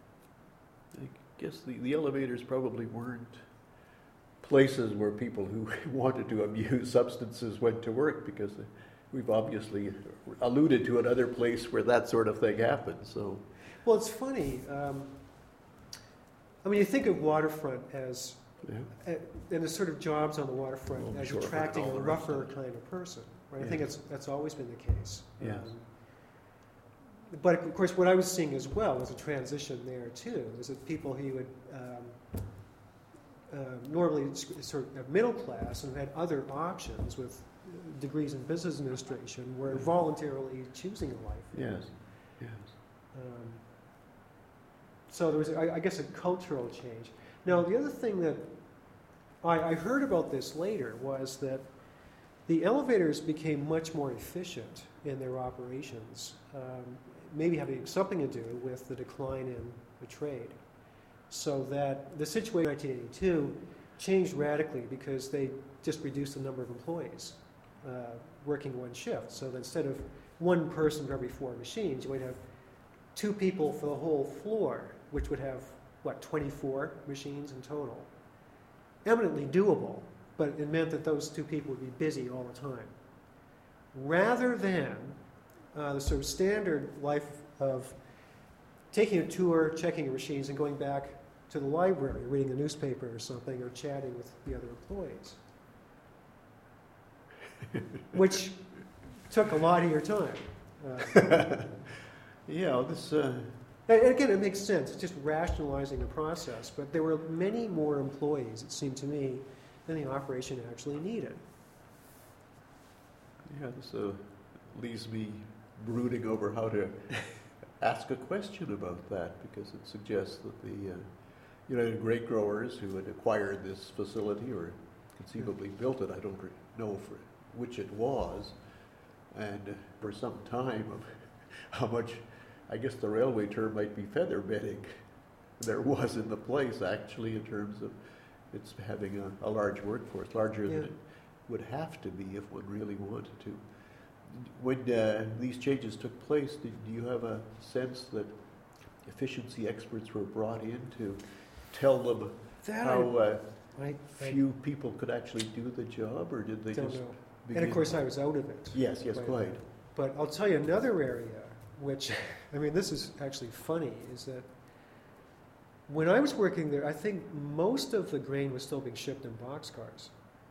I guess the, the elevators probably weren't places where people who wanted to abuse substances went to work, because the, we've obviously alluded to another place where that sort of thing happens. So, well, it's funny. Um, I mean, you think of waterfront as, yeah. uh, and the sort of jobs on the waterfront well, as sure, attracting a rougher of kind of person. Right? Yeah. I think that's that's always been the case. Yes. Um, but of course, what I was seeing as well was a transition there too. Is that people who would um, uh, normally sort of middle class and had other options with degrees in business administration were voluntarily choosing a life. Yes, yes. Um, so there was, I, I guess, a cultural change. Now, the other thing that I, I heard about this later was that the elevators became much more efficient in their operations, um, maybe having something to do with the decline in the trade. So that the situation in nineteen eighty-two changed radically because they just reduced the number of employees uh, working one shift. So that instead of one person for every four machines, you might have two people for the whole floor, which would have, what, twenty-four machines in total. Eminently doable, but it meant that those two people would be busy all the time. Rather than uh, the sort of standard life of taking a tour, checking your machines, and going back to the library, reading a newspaper or something, or chatting with the other employees, which took a lot of your time. Uh, yeah, this... Uh... And again, it makes sense. It's just rationalizing the process. But there were many more employees, it seemed to me, than the operation actually needed. Yeah, this uh, leaves me brooding over how to ask a question about that, because it suggests that the uh, United Grape Growers, who had acquired this facility or conceivably yeah. built it, I don't know for which it was, and for some time of how much, I guess the railway term might be feather bedding, there was in the place actually, in terms of it's having a, a large workforce, larger yeah. than it would have to be if one really wanted to. When uh, these changes took place, did, do you have a sense that efficiency experts were brought in to tell them that how uh, I, I, few people could actually do the job, or did they don't just know. begin? And of course I was out of it. Yes, yes, Right. quite. But I'll tell you another area, which, I mean, this is actually funny, is that when I was working there, I think most of the grain was still being shipped in boxcars,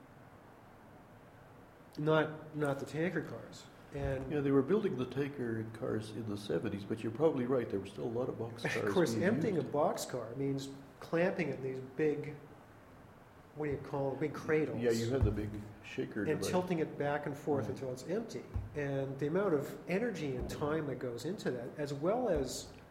not not the tanker cars. And Yeah, they were building the tanker cars in the seventies, but you're probably right, there were still a lot of boxcars. of course, being emptying used. a boxcar means clamping it in these big, what do you call them, big cradles. Yeah, you had the big shaker and device. tilting it back and forth Right. until it's empty. And the amount of energy and time that goes into that, as well as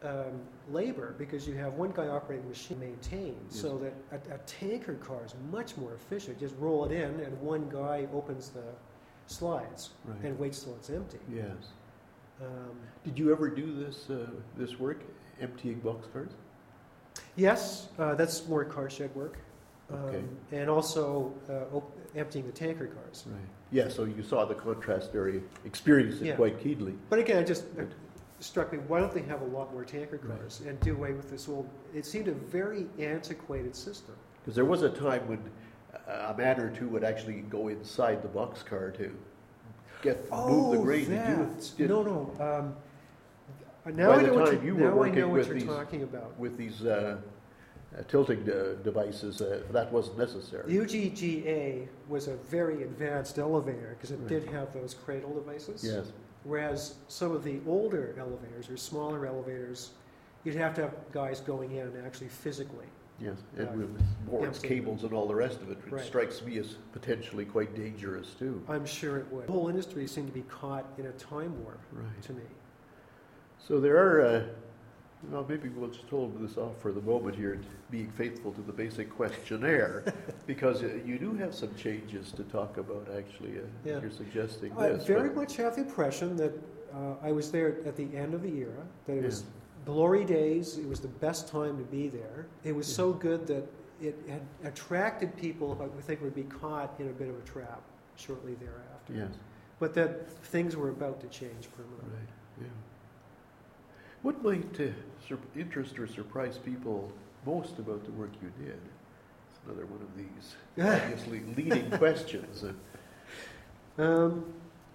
um, labor because you have one guy operating the machine maintained, Yes. so that a, a tanker car is much more efficient. Just roll it in, and one guy opens the slides Right. and waits till it's empty. Yes. Um, Did you ever do this uh, this work, emptying boxcars? yes, uh, that's more car shed work, um, Okay. and also uh, op- emptying the tanker cars. Right. Yeah. So you saw the contrast there, you experienced it Yeah. quite keenly. But again, it just Good. struck me, why don't they have a lot more tanker cars and do away with this old, it seemed a very antiquated system. Because there was a time when a man or two would actually go inside the boxcar to get move the grain. Did you? Oh, that. Did, No, no. Um, now By I the know what time you, you were now I working know what with you're these- talking about. With these uh, uh, tilting de- devices, uh, that wasn't necessary. U G G A was a very advanced elevator because it Right. did have those cradle devices. Yes. Whereas some of the older elevators or smaller elevators, you'd have to have guys going in and actually physically. Yes. And Uh, with boards, empty. cables, and all the rest of it, which Right. strikes me as potentially quite dangerous too. I'm sure it would. The whole industry seemed to be caught in a time warp Right. to me. So there are, uh, well, maybe we'll just hold this off for the moment here, being faithful to the basic questionnaire, because uh, you do have some changes to talk about, actually. Uh, Yeah. You're suggesting I this. very but- much have the impression that uh, I was there at the end of the era, that it was Yeah. glory days, it was the best time to be there. It was Yeah. so good that it had attracted people who I would think would be caught in a bit of a trap shortly thereafter. Yes. But that things were about to change permanently. Right, yeah. What might uh, sur- interest or surprise people most about the work you did? It's another one of these obviously leading questions. Uh, Um,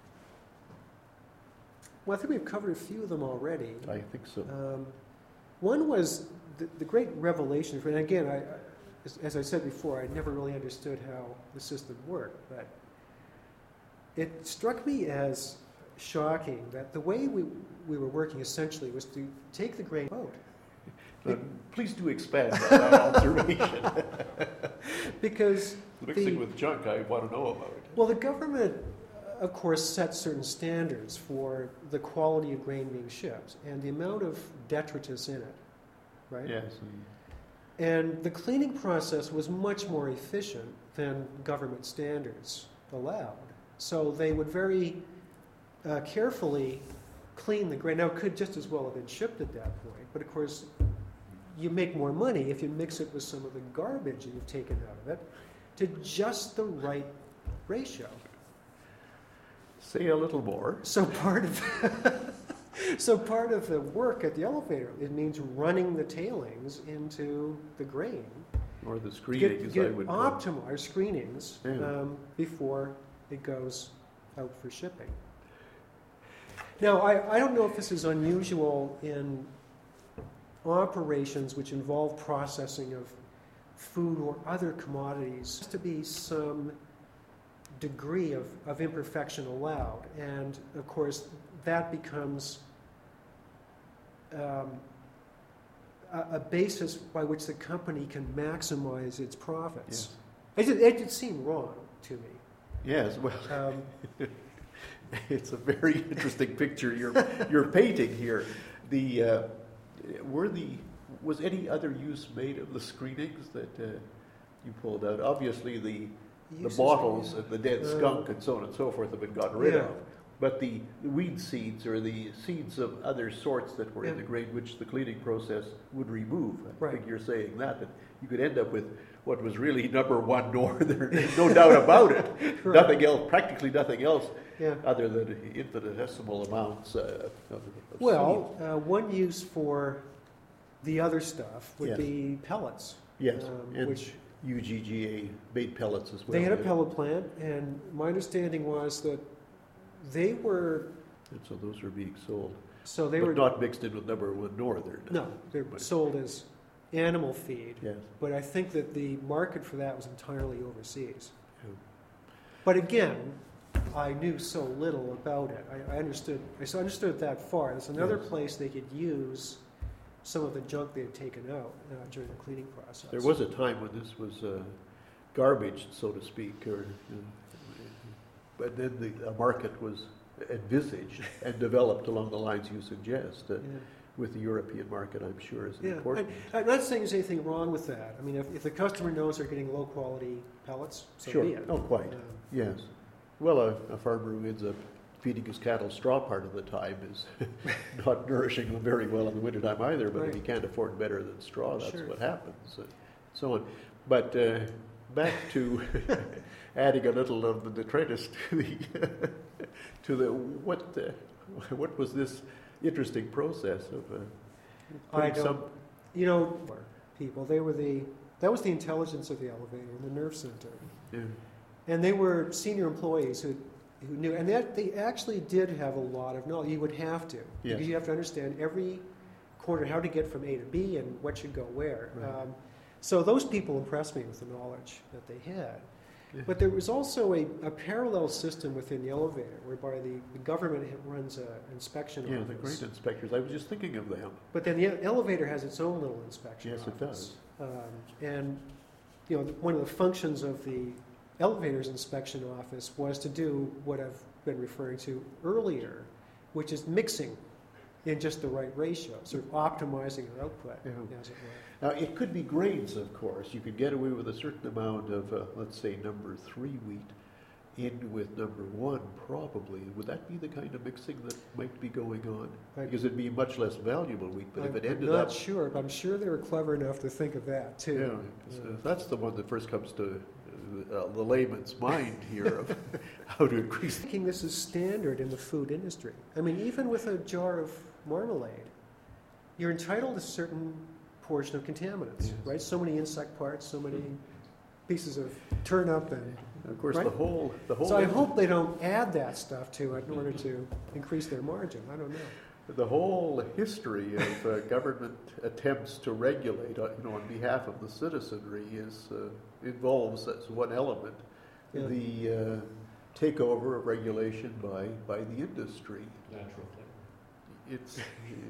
well, I think we've covered a few of them already. I think so. Um, one was the, the great revelation, for, and again, I, I, as, as I said before, I never really understood how the system worked, but it struck me as shocking that the way we, we were working essentially was to take the grain out. But please do expand on that observation. Because Mixing the- with junk, I want to know about it. Well, the government, uh, of course, set certain standards for the quality of grain being shipped and the amount of detritus in it, right? Yes. And the cleaning process was much more efficient than government standards allowed. So they would very uh, carefully clean the grain. Now, it could just as well have been shipped at that point, but of course, you make more money if you mix it with some of the garbage that you've taken out of it to just the right ratio. Say a little more. So part of so part of the work at the elevator, it means running the tailings into the grain. Or the screening, Get, as get I would call it. optimize screenings Yeah. um, before it goes out for shipping. Now, I, I don't know if this is unusual in operations which involve processing of food or other commodities. There has to be some degree of, of imperfection allowed, and of course that becomes um, a, a basis by which the company can maximize its profits. Yes. It, did, it did seem wrong to me. Yes, well, Um, it's a very interesting picture you're you're painting here. The uh, were the was any other use made of the screenings that uh, you pulled out? Obviously, the the uses- bottles and the dead Uh, skunk and so on and so forth have been gotten rid yeah. of. But the, the weed seeds or the seeds of other sorts that were in Yeah. the grain, which the cleaning process would remove. I Right. think you're saying that, that you could end up with what was really number one northern, no doubt about it. Correct. Nothing else, practically nothing else, Yeah. other than infinitesimal amounts uh, of, of Well, uh, one use for the other stuff would Yes. be pellets. seed. Yes, um, and which U G G A made pellets as well. they had a yeah. pellet plant, and my understanding was that they were And so those are being sold, so they but were not mixed in with number one northern. no, they're But- sold as animal feed. Yes. But I think that the market for that was entirely overseas. Yeah. But again, I knew so little about it. I, I understood. I s- understood that far. There's another Yes. place they could use some of the junk they had taken out uh, during the cleaning process. There was a time when this was uh, garbage, so to speak, or, uh, but then the a market was envisaged and developed along the lines you suggest. Uh, Yeah. with the European market, I'm sure, is Yeah, important. I, I'm not saying there's anything wrong with that. I mean, if, if the customer knows they're getting low-quality pellets, so Sure. be it. Oh, quite. Um, Yes. Well, a, a farmer who ends up feeding his cattle straw part of the time is not nourishing them very well in the wintertime either, but if he Right. can't afford better than straw, that's Sure. what happens, and so on. But uh, back to adding a little of the detritus to the, to the what, the, what was this interesting process of uh, I putting don't, some, you know, people, they were the, that was the intelligence of the elevator and the nerve center. yeah, And they were senior employees who, who knew, and that, they actually did have a lot of knowledge. You would have to, Yes. because you have to understand every corner, how to get from A to B and what should go where. Right. Um, so those people impressed me with the knowledge that they had. yeah. But there was also a, a parallel system within the elevator, whereby the, the government runs an inspection Yeah, office. the great inspectors. I was just thinking of them. But then the elevator has its own little inspection Yes, it office. Um, and, you know, one of the functions of the elevator's inspection office was to do what I've been referring to earlier, which is mixing in just the right ratio, sort of optimizing your output, Yeah. as it were. Now, it could be grades, of course. You could get away with a certain amount of, uh, let's say, number three wheat in with number one, probably. Would that be the kind of mixing that might be going on? I- Because it'd be much less valuable wheat, but if it I'm ended not up... sure, but I'm sure they were clever enough to think of that, Yeah, too. so Yeah. that's the one that first comes to uh, the layman's mind here of how to increase... Thinking this is standard in the food industry. I mean, even with a jar of marmalade, you're entitled to a certain portion of contaminants, Yes. right? So many insect parts, so many pieces of turnip, and Of course, Right. the whole... The whole so I hope they don't add that stuff to it in order to increase their margin. I don't know. The whole history of uh, government attempts to regulate, uh, you know, on behalf of the citizenry is uh, involves as one element Yeah. the uh, takeover of regulation by by the industry. Natural flavor. It's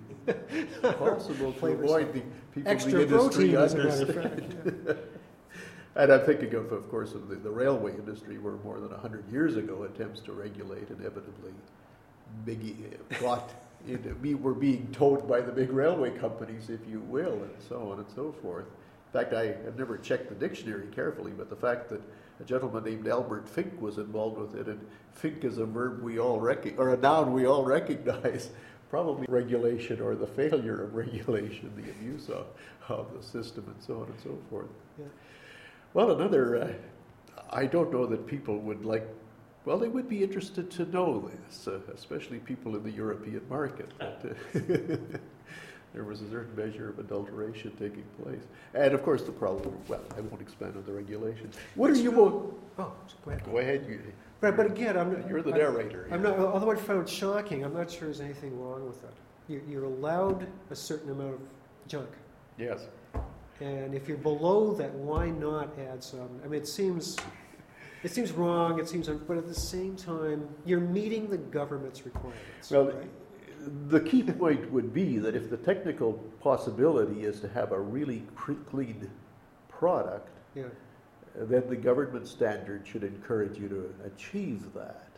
impossible to Flavors. avoid the people in Extra the industry protein, as a matter of understand. fact. Yeah. And I'm thinking of, of course, of the, the railway industry, where more than a hundred years ago attempts to regulate inevitably big, got into, we were being towed by the big railway companies, if you will, and so on and so forth. In fact, I have never checked the dictionary carefully, but the fact that a gentleman named Albert Fink was involved with it, and Fink is a verb we all recognize, or a noun we all recognize, probably regulation or the failure of regulation, the abuse of, of the system, and so on and so forth. Yeah. Well, another, uh, I don't know that people would like, well, they would be interested to know this, uh, especially people in the European market. But, uh, there was a certain measure of adulteration taking place. And of course, the problem, well, I won't expand on the regulations. What are you, mo- Oh, go ahead. go ahead, you, But, but again, I'm not, you're the I- narrator. I'm not, although I found it shocking, I'm not sure there's anything wrong with it. You're, you're allowed a certain amount of junk. Yes. And if you're below that, why not add some? I mean, it seems, it seems wrong, it seems, un- but at the same time, you're meeting the government's requirements, Well, right? the key point would be that if the technical possibility is to have a really cr- clean product, Yeah, then the government standard should encourage you to achieve that.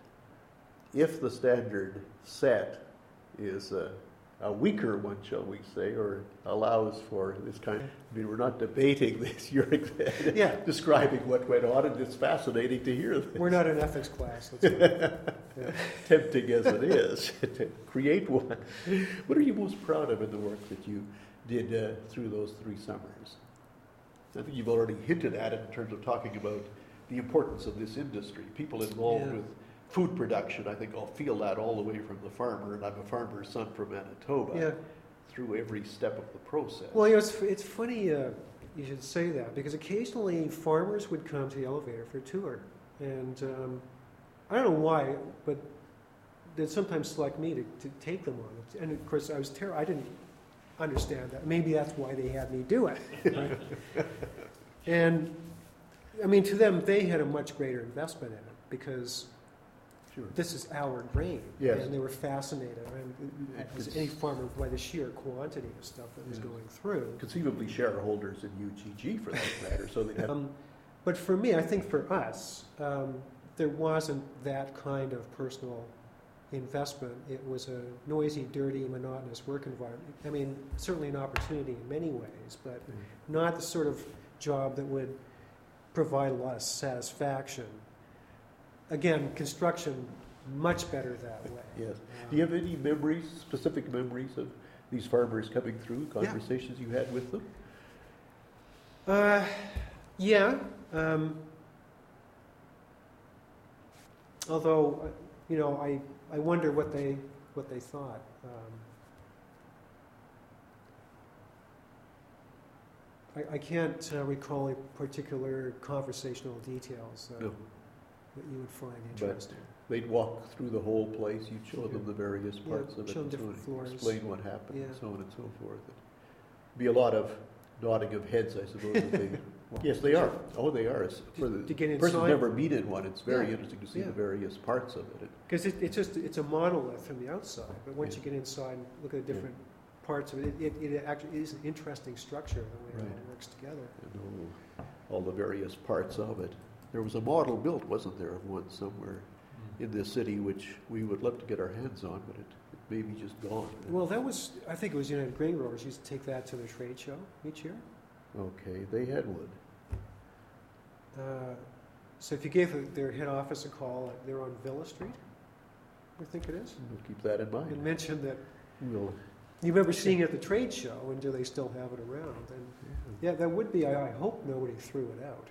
If the standard set is a, a weaker one, shall we say, or allows for this kind, I mean, we're not debating this, you're Yeah. describing what went on, and it's fascinating to hear this. we're not an ethics class, let's go. Yeah. Tempting as it is to create one. What are you most proud of in the work that you did uh, through those three summers? I think you've already hinted at it in terms of talking about the importance of this industry. People involved Yeah. with food production, I think I'll feel that all the way from the farmer, and I'm a farmer's son from Manitoba, Yeah. through every step of the process. Well, you know, it's, it's funny uh, you should say that, because occasionally farmers would come to the elevator for a tour. And um, I don't know why, but they'd sometimes select me to, to take them on it. And of course, I was ter- I didn't understand that. Maybe that's why they had me do it. Right? And I mean, to them, they had a much greater investment in it, because Sure. this is our grain. Yes. And they were fascinated, and as any farmer, by the sheer quantity of stuff that was Yes. going through. Conceivably shareholders in U G G for that matter, so they have, Um, but for me, I think for us, um, there wasn't that kind of personal investment. It was a noisy, dirty, monotonous work environment. I mean, certainly an opportunity in many ways, but not the sort of job that would provide a lot of satisfaction. Again, construction, much better that way. Yes. Do you have any memories, specific memories of these farmers coming through, conversations you had with them? Uh, yeah. Um, although, uh, you know, I, I wonder what they what they thought. Um, I, I can't uh, recall any particular conversational details uh, No. that you would find But- interesting. They'd walk through the whole place, you'd show them the various Yeah, parts of it, show them and so different on, floors. explain what happened, and Yeah. so on and so forth. It'd be a lot of nodding of heads, I suppose. That they, yes, they are. Oh, they are. It's, for the To get person's inside- never been in one, it's very Yeah. interesting to see Yeah. the various parts of it. Because it, it's just it's a monolith from the outside, but once Yeah. you get inside and look at the different parts of it, it, it, it actually is an interesting structure the way it Right. all works together. And all, all the various parts of it. There was a model built, wasn't there, of one somewhere in this city, which we would love to get our hands on, but it, it may be just gone. Well, that was I think it was United Grain Growers used to take that to their trade show each year. Okay, they had one. Uh, so if you gave their head office a call, they're on Villa Street, I think it is, We'll keep that in and mind. mention that We'll, you remember seeing it at the trade show, and do they still have it around? And yeah, that would be. I, I hope nobody threw it out.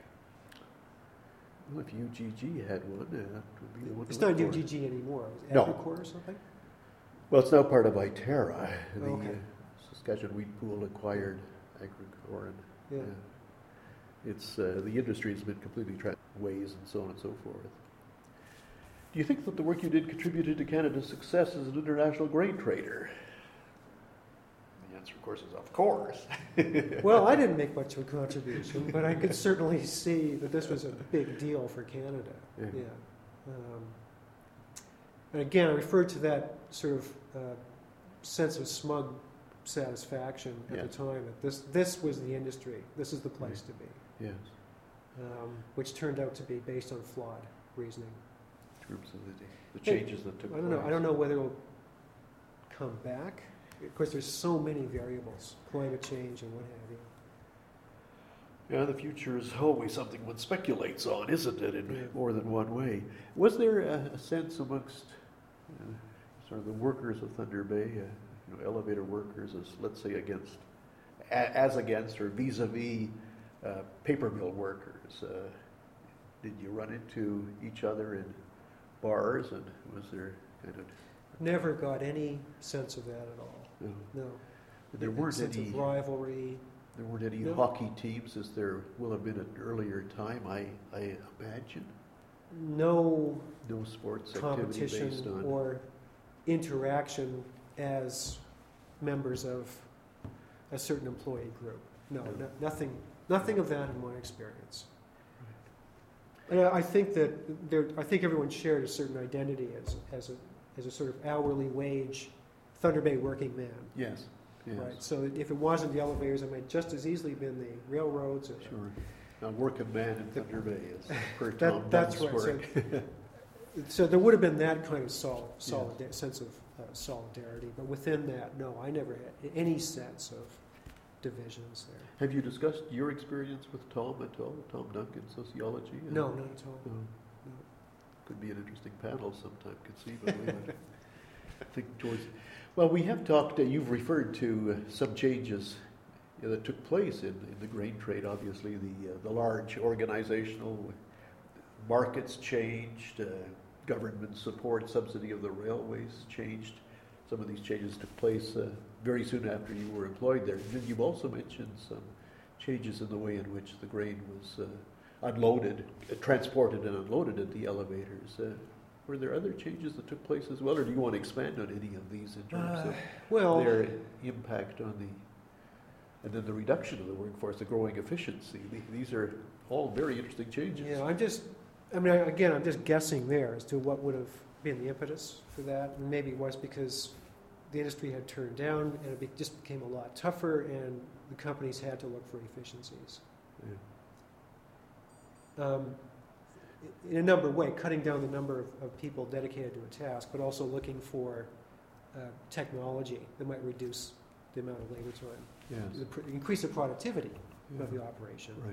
well, if U G G had one, uh, that would be the one to It's look not for. U G G anymore. It was No. Agricor or something. Well, it's now part of Iterra. The Okay. uh, Saskatchewan Wheat Pool acquired Agricor, and Yeah. uh, it's uh, the industry has been completely tra- ways and so on and so forth. Do you think that the work you did contributed to Canada's success as an international grain trader? The answer, of course, is of course. Well, I didn't make much of a contribution, but I could certainly see that this was a big deal for Canada. Yeah. Yeah. Um, and again, I referred to that sort of uh, sense of smug satisfaction at Yeah. the time that this this was the industry. This is the place to be, Yes, um, which turned out to be based on flawed reasoning. in terms of the, the changes that took I place. don't know. I don't know whether it'll come back. Of course, there's so many variables, climate change and what have you. Yeah, the future is always something one speculates on, isn't it, in Yeah. more than one way? Was there a, a sense amongst uh, sort of the workers of Thunder Bay, uh, you know, elevator workers, as let's say against, a, as against or vis-a-vis uh, paper mill workers? Uh, did you run into each other in bars, and was there kind of Never got any sense of that at all. you know, No. there weren't sense any of rivalry. there weren't any No. hockey teams as there will have been at an earlier time, I I imagine. No No sports activity based competition on. or interaction as members of a certain employee group. No, No. no nothing, nothing of that in my experience. And I I think that there, I think everyone shared a certain identity as, as a, as a sort of hourly wage Thunder Bay working man. Yes, yes, Right. So that if it wasn't the elevators, it might just as easily been the railroads. Or sure. Now, working man in Thunder Bay is per That- Tom that's Dunn's right. work. So there would have been that kind of sol- solid sense of uh, solidarity, but within that, no, I never had any sense of divisions there. Have you discussed your experience with Tom at all, Tom Duncan, sociology? No, not at all. No. No. Could be an interesting panel sometime, conceivably. but I think towards, well, we have talked, uh, you've referred to uh, some changes uh, that took place in, in the grain trade. Obviously, the, uh, the large organizational markets changed, uh, government support, subsidy of the railways changed. Some of these changes took place uh, very soon after you were employed there. And then you've also mentioned some changes in the way in which the grain was uh, unloaded, uh, transported and unloaded at the elevators. Uh, were there other changes that took place as well, or do you want to expand on any of these in terms Uh, of well, their impact on the, and then the reduction of the workforce, the growing efficiency? The- These are all very interesting changes. yeah, I'm just, I mean, I- again, I'm just guessing there as to what would have been the impetus for that. And maybe it was because the industry had turned down and it be, just became a lot tougher and the companies had to look for efficiencies. Yeah. Um, in a number of ways, cutting down the number of, of people dedicated to a task, but also looking for uh, technology that might reduce the amount of labor time, Yes. the pr- increase the productivity Yeah. of the operation. Right.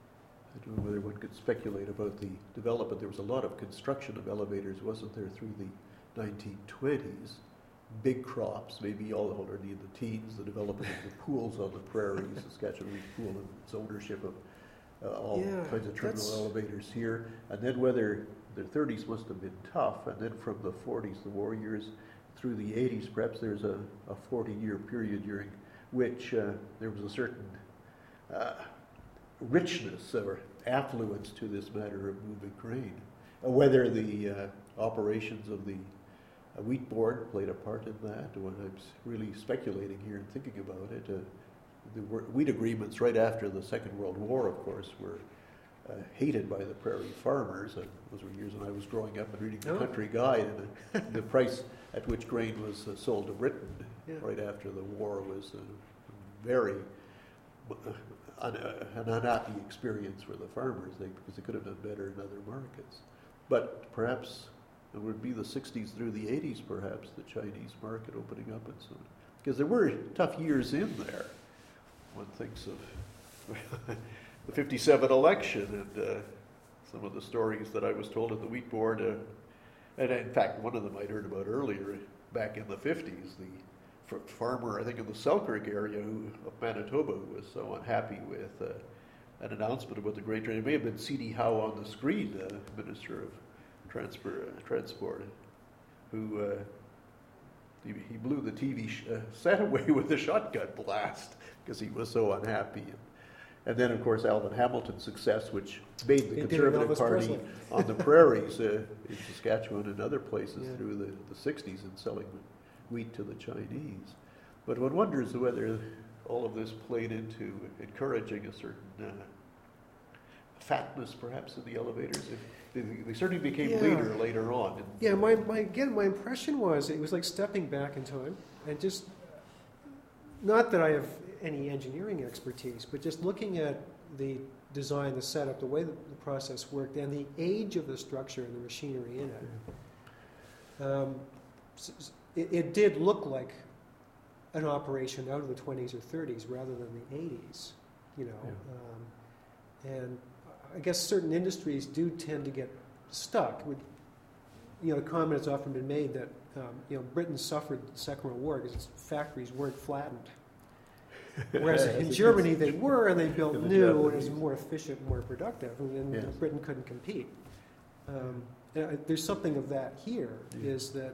I don't know whether one could speculate about the development. There was a lot of construction of elevators, wasn't there, through the nineteen twenties? Big crops, maybe all already in the teens, the development of the pools on the prairies, Saskatchewan Reef Pool and its ownership of uh, all Yeah, kinds of terminal that's- elevators here. And then whether the thirties must have been tough, and then from the forties, the war years, through the eighties, perhaps there's a, a forty-year period during which uh, there was a certain uh, richness or affluence to this matter of moving grain. Uh, whether the uh, operations of the uh, wheat board played a part in that, when I'm s- really speculating here and thinking about it, uh, the wor- wheat agreements right after the Second World War, of course, were uh, hated by the prairie farmers. And those were years when I was growing up and reading the Oh. Country Guide, and the, the price at which grain was uh, sold to Britain Yeah. right after the war was uh, very uh, un- uh, an unhappy experience for the farmers, they, because they could have done better in other markets. But perhaps it would be the sixties through the eighties, perhaps, the Chinese market opening up and so on. Because there were tough years in there. One thinks of the fifty-seven election and uh, some of the stories that I was told at the wheat board. Uh, and in fact, one of them I'd heard about earlier, back in the fifties, the f- farmer, I think in the Selkirk area who, of Manitoba, who was so unhappy with uh, an announcement about the grain train. It may have been C D Howe on the screen, uh, Minister of Transport, uh, Transport who uh, he, he blew the T V sh- uh, set away with a shotgun blast because he was so unhappy. And, and then, of course, Alvin Hamilton's success, which made the They did Conservative Elvis Party Presley. on the prairies uh, in Saskatchewan and other places Yeah. through the, the sixties and selling wheat to the Chinese. But one wonders whether all of this played into encouraging a certain uh, fatness, perhaps, in the elevators. They, they certainly became Yeah. leaner later on. And- Yeah, my, my again, my impression was it was like stepping back in time and just, not that I have any engineering expertise, but just looking at the design, the setup, the way that the process worked, and the age of the structure and the machinery in it. Um, s- s- it, it did look like an operation out of the twenties or thirties rather than the eighties, you know. Yeah. Um, and I guess certain industries do tend to get stuck. With, you know, the comment has often been made that um, you know Britain suffered the Second World War because its factories weren't flattened, whereas Yes, in it Germany is. they were, and they built In the new, and it was Japanese. more efficient, more productive, and, and Yes. Britain couldn't compete. Um, and I- there's something of that here. Yeah. Is that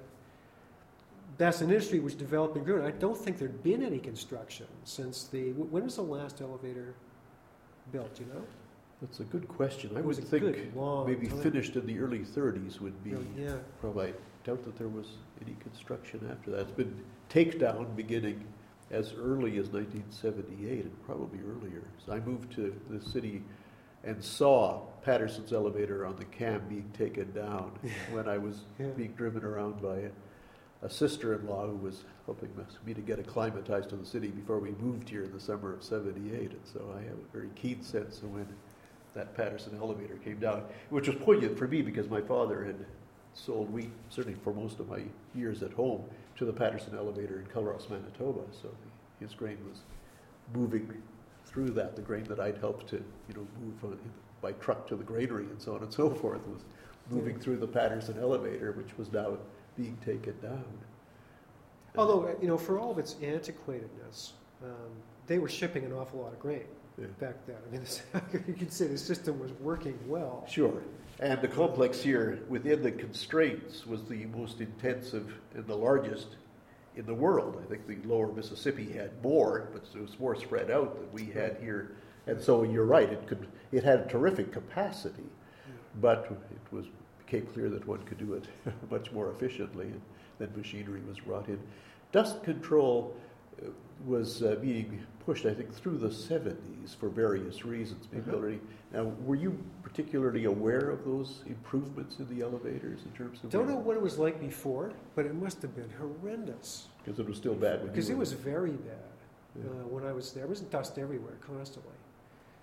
that's an industry which developed and grew. And I don't think there'd been any construction since the. When was the last elevator built? You know, That's a good question. I It would was a think good, long maybe time. finished in the early thirties would be, yeah. probably, I doubt that there was any construction after that. It's been takedown beginning as early as nineteen seventy-eight and probably earlier. So I moved to the city and saw Patterson's elevator on the Cam being taken down when I was Yeah. being driven around by a, a sister-in-law who was helping us- me to get acclimatized to the city before we moved here in the summer of seventy-eight. And so I have a very keen sense of when that Patterson elevator came down, which was poignant for me because my father had sold wheat, certainly for most of my years at home, to the Patterson elevator in Culross, Manitoba. So his grain was moving through that. The grain that I'd helped to, you know, move on, by truck to the granary and so on and so forth was moving Yeah. through the Patterson elevator, which was now being taken down. Although, you know, for all of its antiquatedness, um, they were shipping an awful lot of grain Yeah. back then. I mean, it's, you could say the system was working well. Sure. And the complex here, within the constraints, was the most intensive and the largest in the world. I think the lower Mississippi had more, but it was more spread out than we had here. And so you're right, it could, it had terrific capacity, but it was became clear that one could do it much more efficiently, and then machinery was brought in. Dust control uh, was uh, being pushed, I think, through the seventies for various reasons. Maybe Mhm. already. Now, were you particularly aware of those improvements in the elevators in terms of? Don't know what it was like before, but it must have been horrendous. Because it was still bad. when you Because it were- was very bad Yeah. uh, when I was there. There was dust everywhere constantly.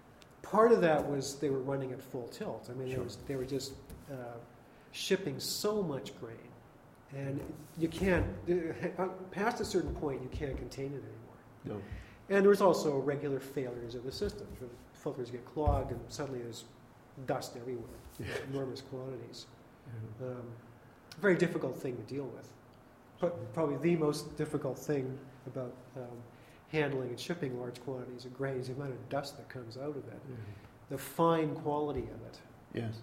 part of that was they were running at full tilt. I mean, Sure. there was, they were just uh, shipping so much grain. And you can't, uh, past a certain point, you can't contain it anymore. No. And there was also regular failures of the system. The filters get clogged, and suddenly there's dust everywhere, enormous quantities. Um, very difficult thing to deal with. But probably the most difficult thing about um, handling and shipping large quantities of grain is the amount of dust that comes out of it, the fine quality of it. Yes.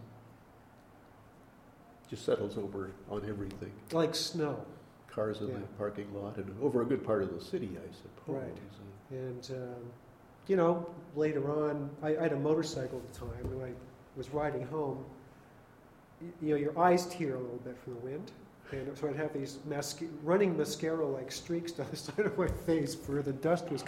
Just settles over on everything. Like snow. Cars in Yeah. the parking lot and over a good part of the city, I suppose. Right. And, um, you know, later on, I, I had a motorcycle at the time, and when I was riding home, y- you know, your eyes tear a little bit from the wind. And so I'd have these masca- running mascara-like streaks down the side of my face where the dust was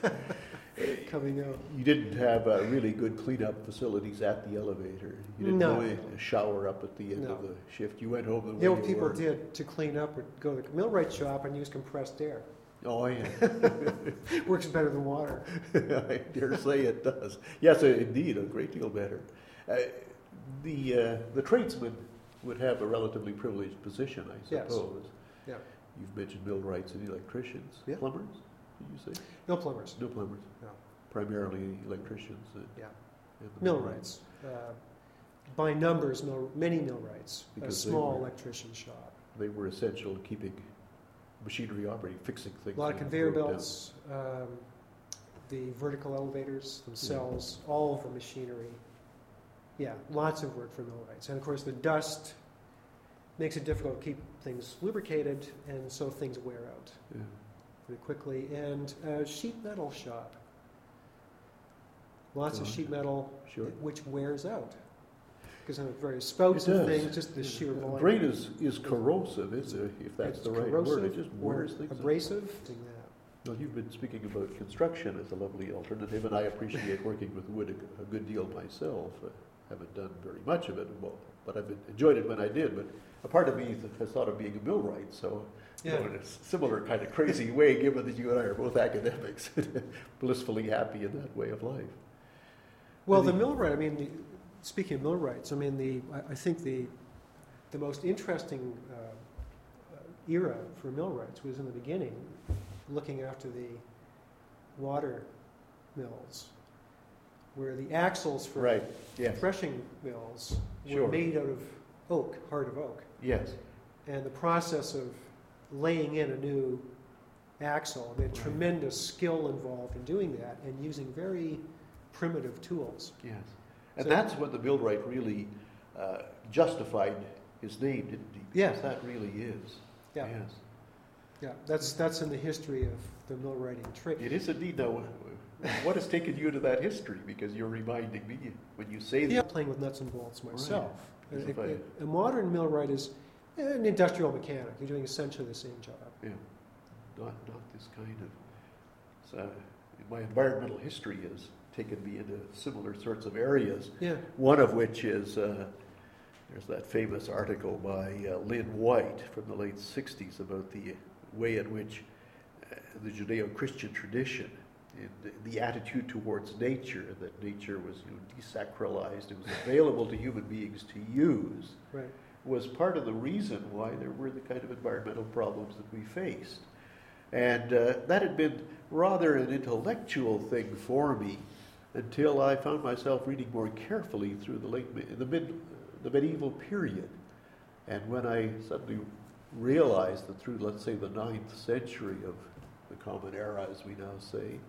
coming out. You didn't have uh, really good cleanup facilities at the elevator. You didn't No. go in and shower up at the end No. of the shift. You went home the way You know you what people were. did to clean up or go to the millwright shop and use compressed air. Oh, yeah. Works better than water. I dare say it does. Yes, uh, indeed, a great deal better. Uh, the uh, the tradesman would have a relatively privileged position, I Yes. suppose. Yeah. You've mentioned millwrights and electricians. Yeah. Plumbers, did you say? No plumbers. No plumbers. No. Primarily electricians. And, Yeah. and the Millwrights. Uh, by numbers, mill, many millwrights. A Because they small were- electrician shop. They were essential in keeping machinery operating, fixing things. A lot of that conveyor broke down. belts, um, the vertical elevators themselves, all of the machinery. Yeah, lots of work for millwrights. And of course, the dust makes it difficult to keep things lubricated, and so things wear out Yeah. pretty quickly. And uh, sheet metal shop. Lots of Oh, sheet metal, Sure. which wears out. Because of various spouts It and does. things, just the sheer volume. Grain is, is corrosive, is it, if that's It's the right corrosive word. It just or wears things out. abrasive. Thing that. Well, you've been speaking about construction as a lovely alternative, and I appreciate working with wood a, a good deal myself. I haven't done very much of it, well, but I've enjoyed it when I did. But a part of me has thought of being a millwright, so you know, Yeah. in a similar kind of crazy way, given that you and I are both academics, blissfully happy in that way of life. Well, And the the- millwright, I mean, the, speaking of millwrights, I mean, the I, I think the the most interesting uh, uh, era for millwrights was in the beginning, looking after the water mills, where the axles for Right, yes, threshing mills were Sure. made out of oak, heart of oak, yes. and the process of laying in a new axle, they had Right. tremendous skill involved in doing that, and using very primitive tools. Yes, and So- that's when the millwright really uh, justified his name, didn't he? Yeah. Because that really is. Yeah. Yes. Yeah, that's that's in the history of the millwrighting trade. It is indeed. Now, what has taken you to that history? Because you're reminding me when you say Yeah, that. playing with nuts and bolts myself. As A, if I- a- a modern millwright is an industrial mechanic. You're doing essentially the same job. Yeah, not not this kind of. So, my environmental history has taken me into similar sorts of areas. Yeah, One of which is uh, there's that famous article by uh, Lynn White from the late sixties about the way in which uh, the Judeo-Christian tradition, and the, the attitude towards nature, that nature was you know, desacralized, it was available to human beings to use, right. was part of the reason why there were the kind of environmental problems that we faced. And uh, that had been rather an intellectual thing for me until I found myself reading more carefully through the late, me- the mid, the medieval period. And when I suddenly realized that through, let's say, the ninth century of the Common Era, as we now say,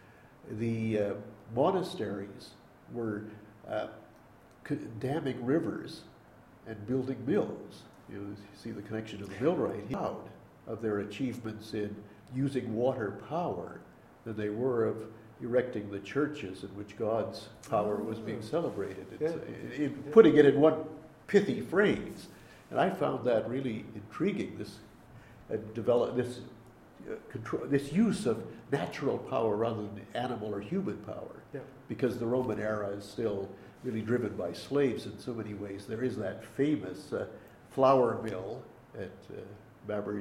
the uh, monasteries were uh, c- damming rivers and building mills. You know, you see the connection to the millwright. Proud of their achievements in using water power than they were of erecting the churches in which God's power was being celebrated. It's, Yeah. in, in putting it in one pithy phrase. And I found that really intriguing, this uh, develop, this uh, control, this use of natural power rather than animal or human power. Yeah. Because the Roman era is still really driven by slaves in so many ways. There is that famous uh, flour mill at uh, Mabergé,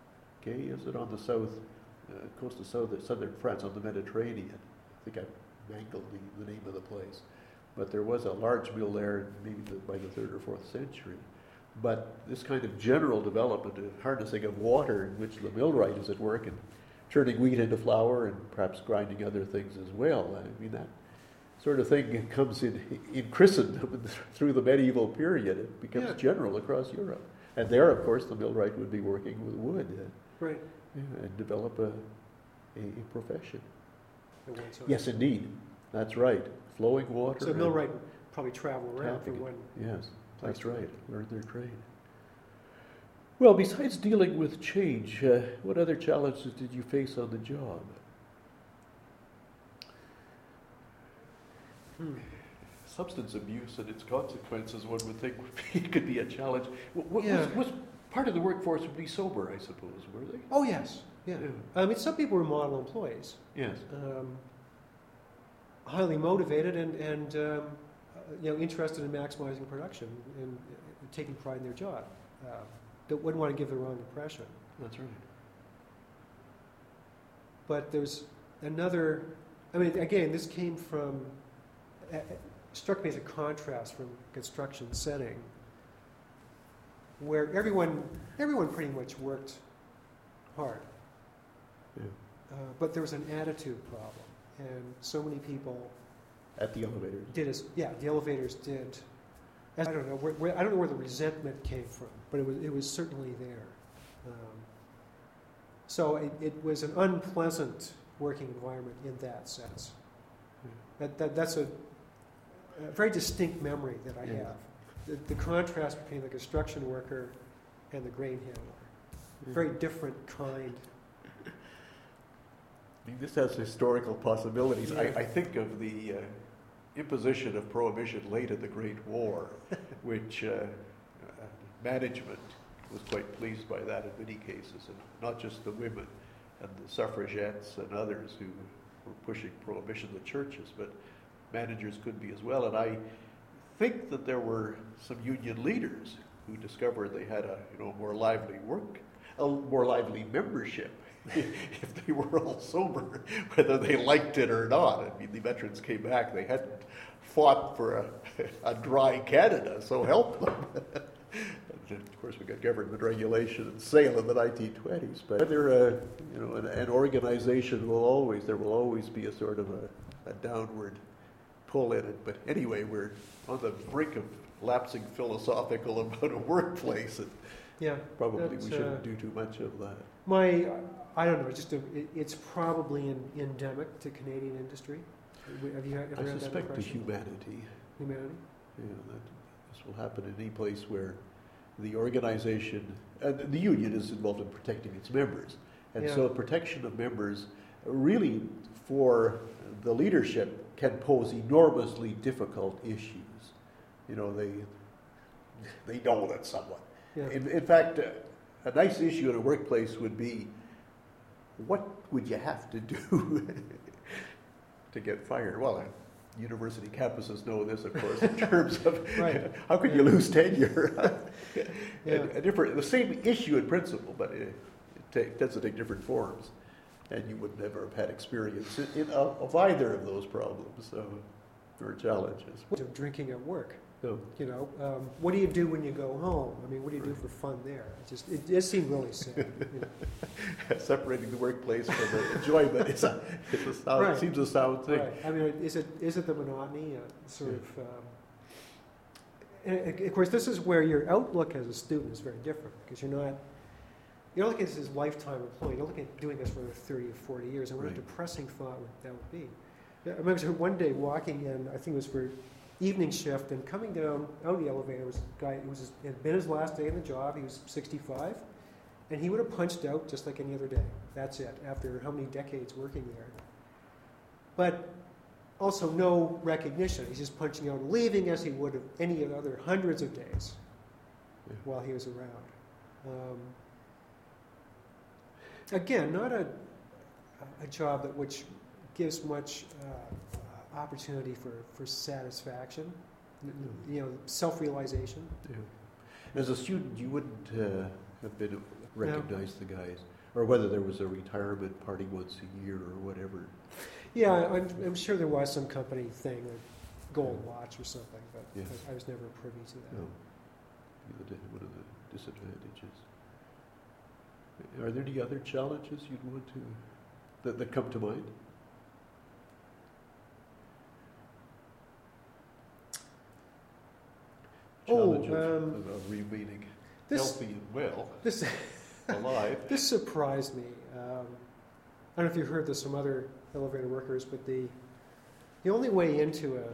is it on the south uh, coast of south, southern France on the Mediterranean? I think I mangled the, the name of the place. But there was a large mill there, maybe the, by the third or fourth century. But this kind of general development of harnessing of water in which the millwright is at work and turning wheat into flour and perhaps grinding other things as well. I mean, that sort of thing comes in, in Christendom through the medieval period. It becomes Yeah. general across Europe. And there, of course, the millwright would be working with wood uh, Right. yeah, and develop a, a, a profession. At one time. Yes, indeed. That's right. Flowing water. So a and- millwright would probably travel around Tapping from it. one. Yes, that's place to right. Learn their trade. Well, besides dealing with change, uh, what other challenges did you face on the job? Hmm. Substance abuse and its consequences, one would think, would be, could be a challenge. What, what, Yeah. was, was part of the workforce would be sober, I suppose, were they? Oh yes, yeah. I mean, some people were model employees, Yes. um, highly motivated and and um, uh, you know interested in maximizing production and uh, taking pride in their job. Uh, that wouldn't want to give the wrong impression. That's right. But there's another. I mean, again, this came from. Uh, struck me as a contrast from construction setting, where everyone everyone pretty much worked hard. Yeah. Uh, but there was an attitude problem, and so many people At the elevators. did as yeah the elevators did. I don't know where, where I don't know where the resentment came from, but it was it was certainly there. Um, so it, it was an unpleasant working environment in that sense. That, that that's a, a very distinct memory that I Yeah. have. The, the contrast between the construction worker and the grain handler. Yeah. Very different kind. I mean, this has historical possibilities. I, Yeah. I think of the uh, imposition of prohibition late in the Great War, which uh, uh, management was quite pleased by that in many cases, and not just the women and the suffragettes and others who were pushing prohibition in the churches, but managers could be as well. And I think that there were some union leaders who discovered they had a you know more lively work, a more lively membership if they were all sober, whether they liked it or not. I mean, the veterans came back; they hadn't fought for a, a dry Canada, so help them. And of course, we got government regulation and sale in the nineteen twenties. But there, uh, you know, an, an organization will always there will always be a sort of a, a downward pull in it. But anyway, we're on the brink of lapsing philosophical about a workplace, and Yeah. probably that's, we shouldn't uh, do too much of that. My, I don't know. Just a, it, it's probably an endemic to Canadian industry. Have you ever I had that suspect the impression? humanity. Humanity. Yeah, that this will happen in any place where the organization, and the union is involved in protecting its members. And Yeah. so protection of members really for the leadership can pose enormously difficult issues. You know, they they know that somewhat. Yeah. In, in fact, uh, a nice issue in a workplace would be, what would you have to do to get fired? Well, uh, university campuses know this, of course, in terms of Right. how can you lose tenure? Yeah. a, a different, the same issue in principle, but it, it take, tends to take different forms. And you would never have had experience in, in, of, of either of those problems, so there are challenges. Of drinking at work. So, You know, um, what do you do when you go home? I mean, what do you do for fun there? It just it does seem really sad. You know. separating the workplace from the enjoyment is a, it's a sound, Right. seems a sound thing. Right. I mean, is it is it the monotony, uh, sort of? Um, and of course, this is where your outlook as a student is very different because you're not. You don't look at this as lifetime employee. You're looking at doing this for thirty or forty years, and what Right. a depressing thought would, that would be. Yeah, I remember one day walking in. I think it was for evening shift, and coming down out of the elevator was a guy. It was his, it had been his last day in the job. He was sixty-five, and he would have punched out just like any other day. That's it. After how many decades working there, but also no recognition. He's just punching out and leaving as he would have any other hundreds of days Yeah. while he was around. Um, again, not a a job that which gives much uh, opportunity for, for satisfaction, you know, self-realization. Yeah. As a student, you wouldn't uh, have been recognized the guys. or whether there was a retirement party once a year or whatever. Yeah, I'm, I'm sure there was some company thing, a gold watch or something, but Yes. I, I was never privy to that. No, be the di- one of the disadvantages. Are there any other challenges you'd want to, that, that come to mind? Oh, Challenge of, um, of, of remaining This, healthy and well, this, alive. this surprised me. Um, I don't know if you've heard this from other elevator workers, but the the only way into a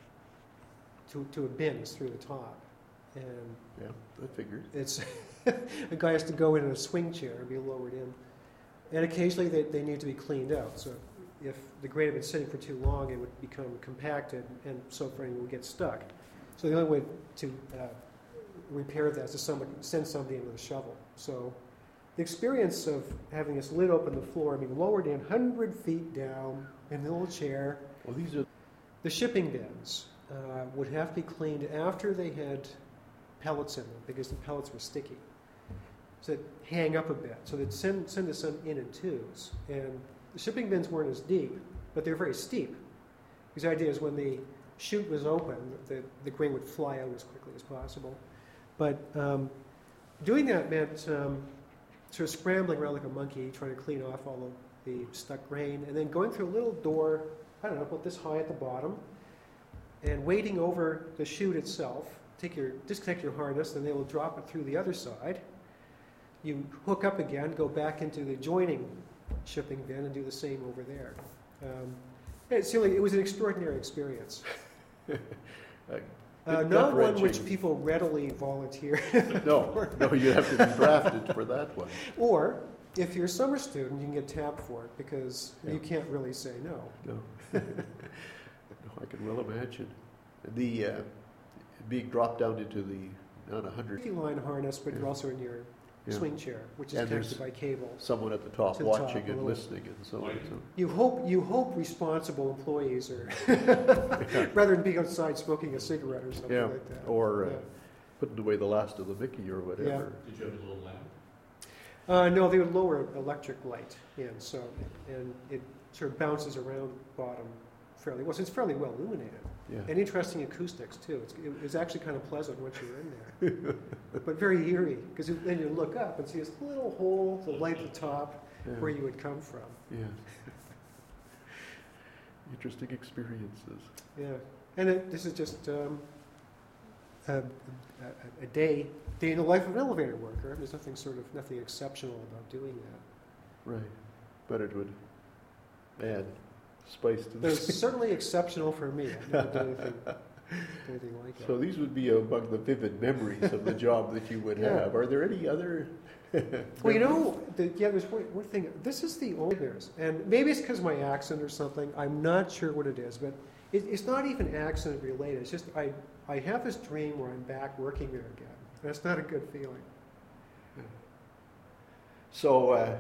to, to a bin is through the top, and Yeah, I figured. it's a guy has to go in in a swing chair and be lowered in, and occasionally they, they need to be cleaned out. So if the grate had been sitting for too long, it would become compacted, and so forth, and would get stuck. So the only way to uh, repair that is to somebody, send somebody in with a shovel. So the experience of having this lid open the floor, being lowered in one hundred feet down in a little chair. Well, these are, The shipping bins uh, would have to be cleaned after they had pellets in them because the pellets were sticky. So they'd hang up a bit. So they'd send, send us some in in twos. And the shipping bins weren't as deep, but they were very steep. Because the idea is when the chute was open, the, the grain would fly out as quickly as possible. But um, doing that meant um, sort of scrambling around like a monkey, trying to clean off all of the stuck grain, and then going through a little door, I don't know, about this high at the bottom, and waiting over the chute itself. Take your, disconnect your harness, and they will drop it through the other side. You hook up again, go back into the adjoining shipping bin, and do the same over there. Um, it's really, it was an extraordinary experience. uh, Uh, Gut not one wrenching. which people readily volunteer. no, no, you have to be drafted for that one. Or, if you're a summer student, you can get tapped for it because Yeah. you can't really say no. No. No, I can well imagine. The, uh, being dropped down into the, not a hundred, fifty line harness, but you're Yeah. also in your yeah, swing chair, which is And connected there's by cable. someone at the top To the top, watching a and little- listening and so on. So. You hope you hope responsible employees are rather than being outside smoking a cigarette or something Yeah, like that. or uh, Yeah. putting away the last of the Mickey or whatever. Did you have a little lamp? Uh, no, they would lower electric light in, so and it sort of bounces around bottom fairly well. So it's fairly well illuminated. Yeah. And interesting acoustics too. It's, it was actually kind of pleasant once you were in there, but very eerie because then you look up and see this little hole, the light at the top, Yeah. where you would come from. Yeah. Interesting experiences. Yeah, and it, this is just um, a, a, a day, day in the life of an elevator worker. There's nothing sort of nothing exceptional about doing that. Right. But it would add spice to But the it's certainly exceptional for me. I never did anything, anything like it. So these would be among the vivid memories of the job that you would Yeah. have. Are there any other? Well, you know, the, yeah, there's one, one thing. This is the old bears, and maybe it's because of my accent or something. I'm not sure what it is, but it, it's not even accent related. It's just I, I have this dream where I'm back working there again. That's not a good feeling. So, uh,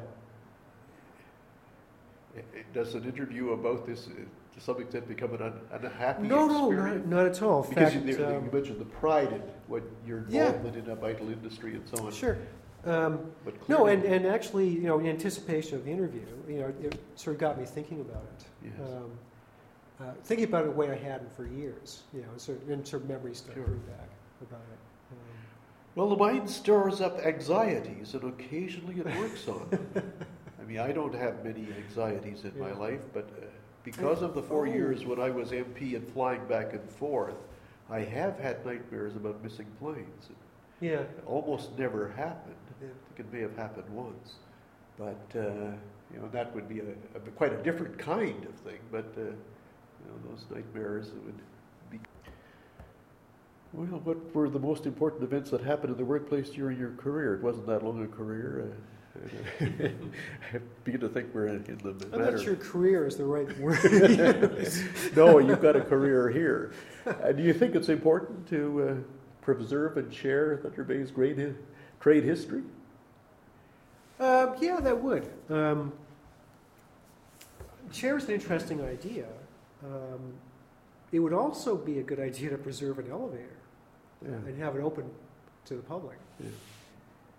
i- i- does an interview about this, uh, to some extent, become an un- unhappy No, no, experience? not, not at all. In Because fact, you, you um, mentioned the pride in what your Yeah. involvement in a vital industry and so on. sure. Um, But No, clearly- and, and actually, you know, in anticipation of the interview, you know, it sort of got me thinking about it. Yes. Um, uh, thinking about it in a way I hadn't for years, you know, sort of, and sort of memories start Sure. coming back about it. Um, Well, the mind stores up anxieties, and occasionally it works on them. I mean, I don't have many anxieties in my Yeah. life, but uh, because of the four Oh. years when I was M P and flying back and forth, I have had nightmares about missing planes. It yeah, almost never happened. yeah. I think it may have happened once, but uh, you know that would be a, a quite a different kind of thing. But uh, you know those nightmares would be. Well, what were the most important events that happened in the workplace during your career? It wasn't that long a career. Uh, I begin to think we're in, in the I'm matter. not sure career is the right word. No, you've got a career here. Uh, do you think it's important to uh, preserve and share Thunder Bay's great hi- trade history? Uh, yeah, that would. Um, chair is an interesting idea. Um, it would also be a good idea to preserve an elevator Yeah. and have it open to the public. Yeah.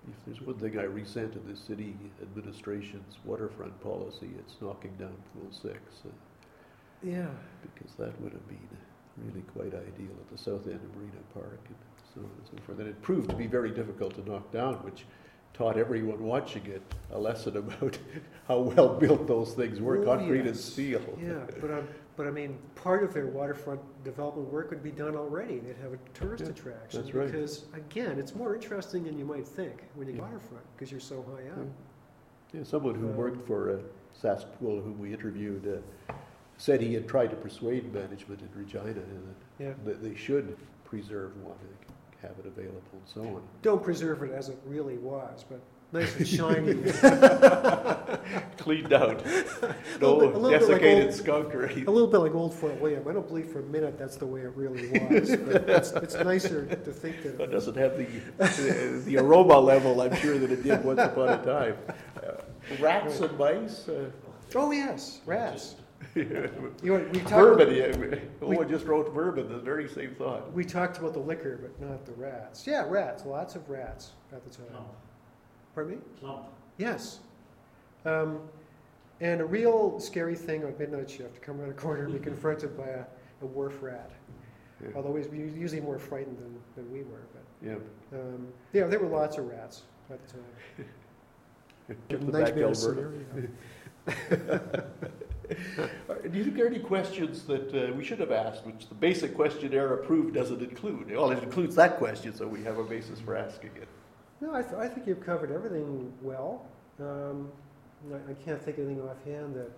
If there's one thing I resent in the city administration's waterfront policy, it's knocking down Pool Six, uh, Yeah. because that would have been really quite ideal at the south end of Marina Park and so on and so forth. And it proved to be very difficult to knock down, which taught everyone watching it a lesson about how well built those things were, Oh, concrete and yes. steel. Yeah, but um, but I mean, part of their waterfront development work would be done already. They'd have a tourist Yeah, attraction. that's right. Because, again, it's more interesting than you might think when you Yeah. go waterfront, because you're so high up. Yeah. Yeah, someone who Um, worked for uh, Saskpool, whom we interviewed, uh, said he had tried to persuade management in Regina that, Yeah. that they should preserve one and have it available and so on. Don't preserve it as it really was, but nice and shiny. Cleaned out. A little No bit- a little bit like desiccated old- skunk or A anything. little bit like Old Fort William. I don't believe for a minute that's the way it really was. But it's, it's nicer to think that It it was. doesn't have the, the, the aroma level, I'm sure, that it did once upon a time. Uh, Rats and mice, uh, Oh, yes, rats. You know, we talked vermin, about, yeah. Oh, I just wrote vermin, the very same thought. we talked about the liquor, but not the rats. Yeah, rats, lots of rats at the time. Plump, Pardon me? plump. Yes. Um, and a real scary thing on midnight shift, to come around a corner and be confronted by a, a wharf rat. Yeah. Although he's usually more frightened than, than we were. Yeah. But um, yeah, there were lots of rats at the time. Get the Nightmare back Alberta. scenario. Uh, Do you think there are any questions that uh, we should have asked, which the basic questionnaire approved doesn't include? Well, it includes that question, so we have a basis for asking it. No, I, th- I think you've covered everything well. Um, I, I can't think of anything offhand that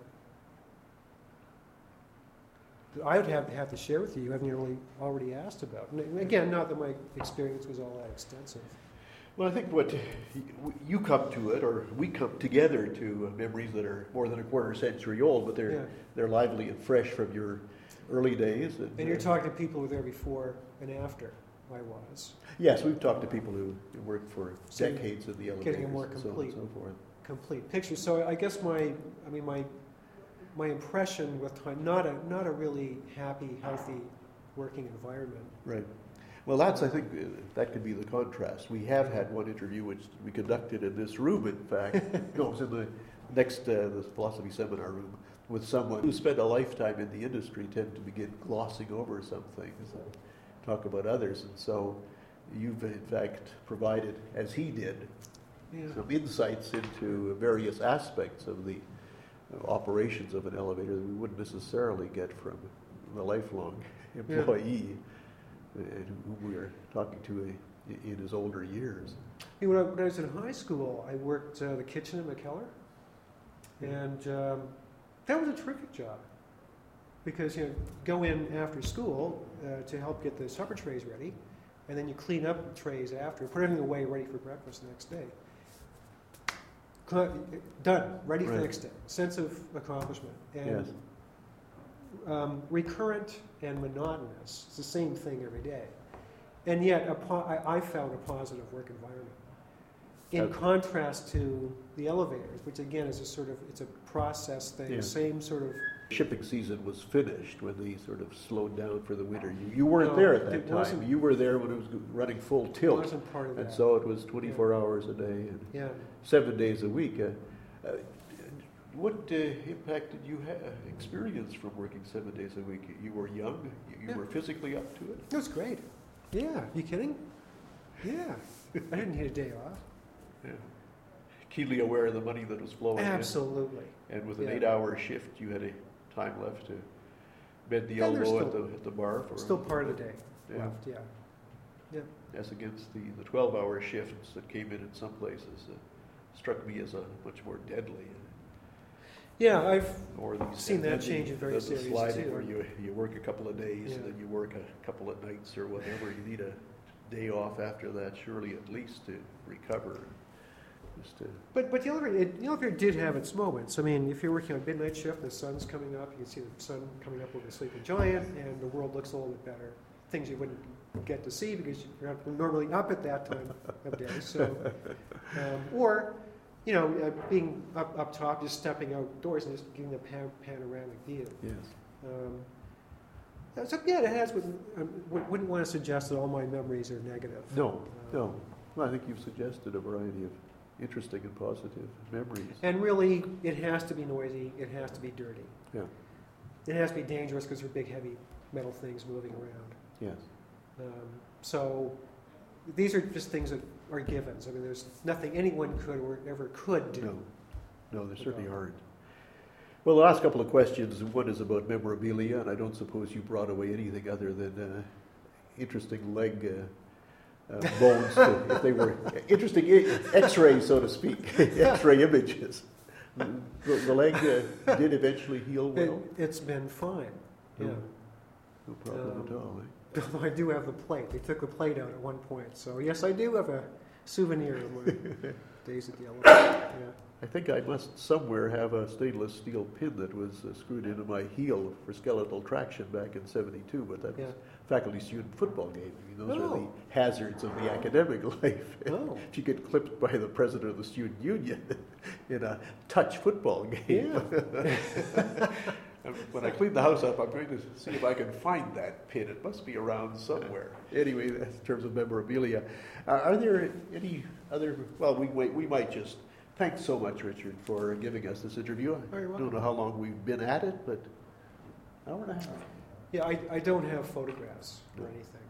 that I would have to have to share with you. You haven't really already asked about. And again, not that my experience was all that extensive. Well, I think what y- you come to it, or we come together to uh, memories that are more than a quarter century old, but they're Yeah. they're lively and fresh from your early days. And, And you're uh, talking to people who were there before and after I was. Yes, we've talked to people who who worked for So decades in the elevators getting a more and so on complete- and so forth. Complete picture. So I guess my, I mean, my, my impression with time, not a, not a really happy, healthy working environment. Right. Well, that's, I think, uh, that could be the contrast. We have had one interview which we conducted in this room, in fact. No, it was in the next, uh, the philosophy seminar room, with someone who spent a lifetime in the industry, tend to begin glossing over some things and talk about others. And so you've, in fact, provided, as he did, Yeah. some insights into various aspects of the uh, operations of an elevator that we wouldn't necessarily get from the lifelong Yeah. employee uh, who we are talking to uh, in his older years. Hey, when, I, when I was in high school, I worked uh, the kitchen at McKellar, and um, that was a terrific job because you know go in after school uh, to help get the supper trays ready, and then you clean up the trays after, put everything away, ready for breakfast the next day. Cl- Done, ready for the Right. next day. Sense of accomplishment and Yes. um, recurrent and monotonous. It's the same thing every day. And yet, a po- I, I found a positive work environment. In Okay. contrast to the elevators, which again is a sort of, it's a process thing, Yeah. same sort of. Shipping season was finished when they sort of slowed down for the winter. You, you weren't No, there at it that time. wasn't- You were there when it was running full tilt. Wasn't part of that. And so it was twenty-four hours a day and Yeah. seven days a week. Uh, uh, what uh, impact did you ha- experience from working seven days a week? You were young. You, you Yeah. were physically up to it. It was great. Yeah. You kidding? Yeah. I didn't need a day off. Yeah. Keenly aware of the money that was flowing Absolutely. in. And with an Yeah. eight-hour shift, you had a time left to bend the Yeah, there's elbow at still- the at the bar for Still part of the day Yeah. left. Yeah. Yeah. As against the the twelve-hour shifts that came in in some places, uh, struck me as a much more deadly. Yeah. I've Or these Seen that and then change the- in various the areas, sliding too. where you you work a couple of days and Yeah. then you work a couple of nights or whatever. You need a day off after that, surely at least to recover. Just to, But but the elevator, it, the elevator did have its moments. I mean, if you're working on midnight shift, the sun's coming up. You can see the sun coming up over the sleeping giant, and the world looks a little bit better. Things you wouldn't get to see because you're not normally up at that time of day. So, um, or you know, uh, being up up top, just stepping outdoors and just getting a pan- panoramic view. yes. Um, so yeah, it has. Wouldn't, I wouldn't want to suggest that all my memories are negative. No, no. Well, I think you've suggested a variety of interesting and positive memories. And really, it has to be noisy, it has to be dirty. Yeah. It has to be dangerous because they're big, heavy metal things moving around. Yes. Um, so these are just things that are givens. I mean, there's nothing anyone could or ever could do. No. No, there certainly No. aren't. Well, the last couple of questions, one is about memorabilia, and I don't suppose you brought away anything other than uh, interesting leg uh, uh, bones, to, if they were interesting i- X-rays, so to speak, X-ray images. The, the leg uh, did eventually heal It, well. it's been fine. Yeah. No, no problem Um, at all. Eh? Although I do have the plate. They took the plate out at one point. So yes, I do have a souvenir of my days at the elevator. Yeah. I think I must somewhere have a stainless steel pin that was uh, screwed into my heel for skeletal traction back in seventy-two, but that Yeah. was faculty student football game. I mean, those are the Oh. hazards of the academic life. Oh. If you get clipped by the president of the student union in a touch football game. Yeah. When I clean the house up, I'm going to see if I can find that pin. It must be around somewhere. Anyway, that's in terms of memorabilia. Uh, are there any other, well, we, might- we might just, thanks so much, Richard, for giving us this interview. Oh, you're I welcome. don't know how long we've been at it, but an hour and a half. Yeah, I, I don't have photographs or No. anything.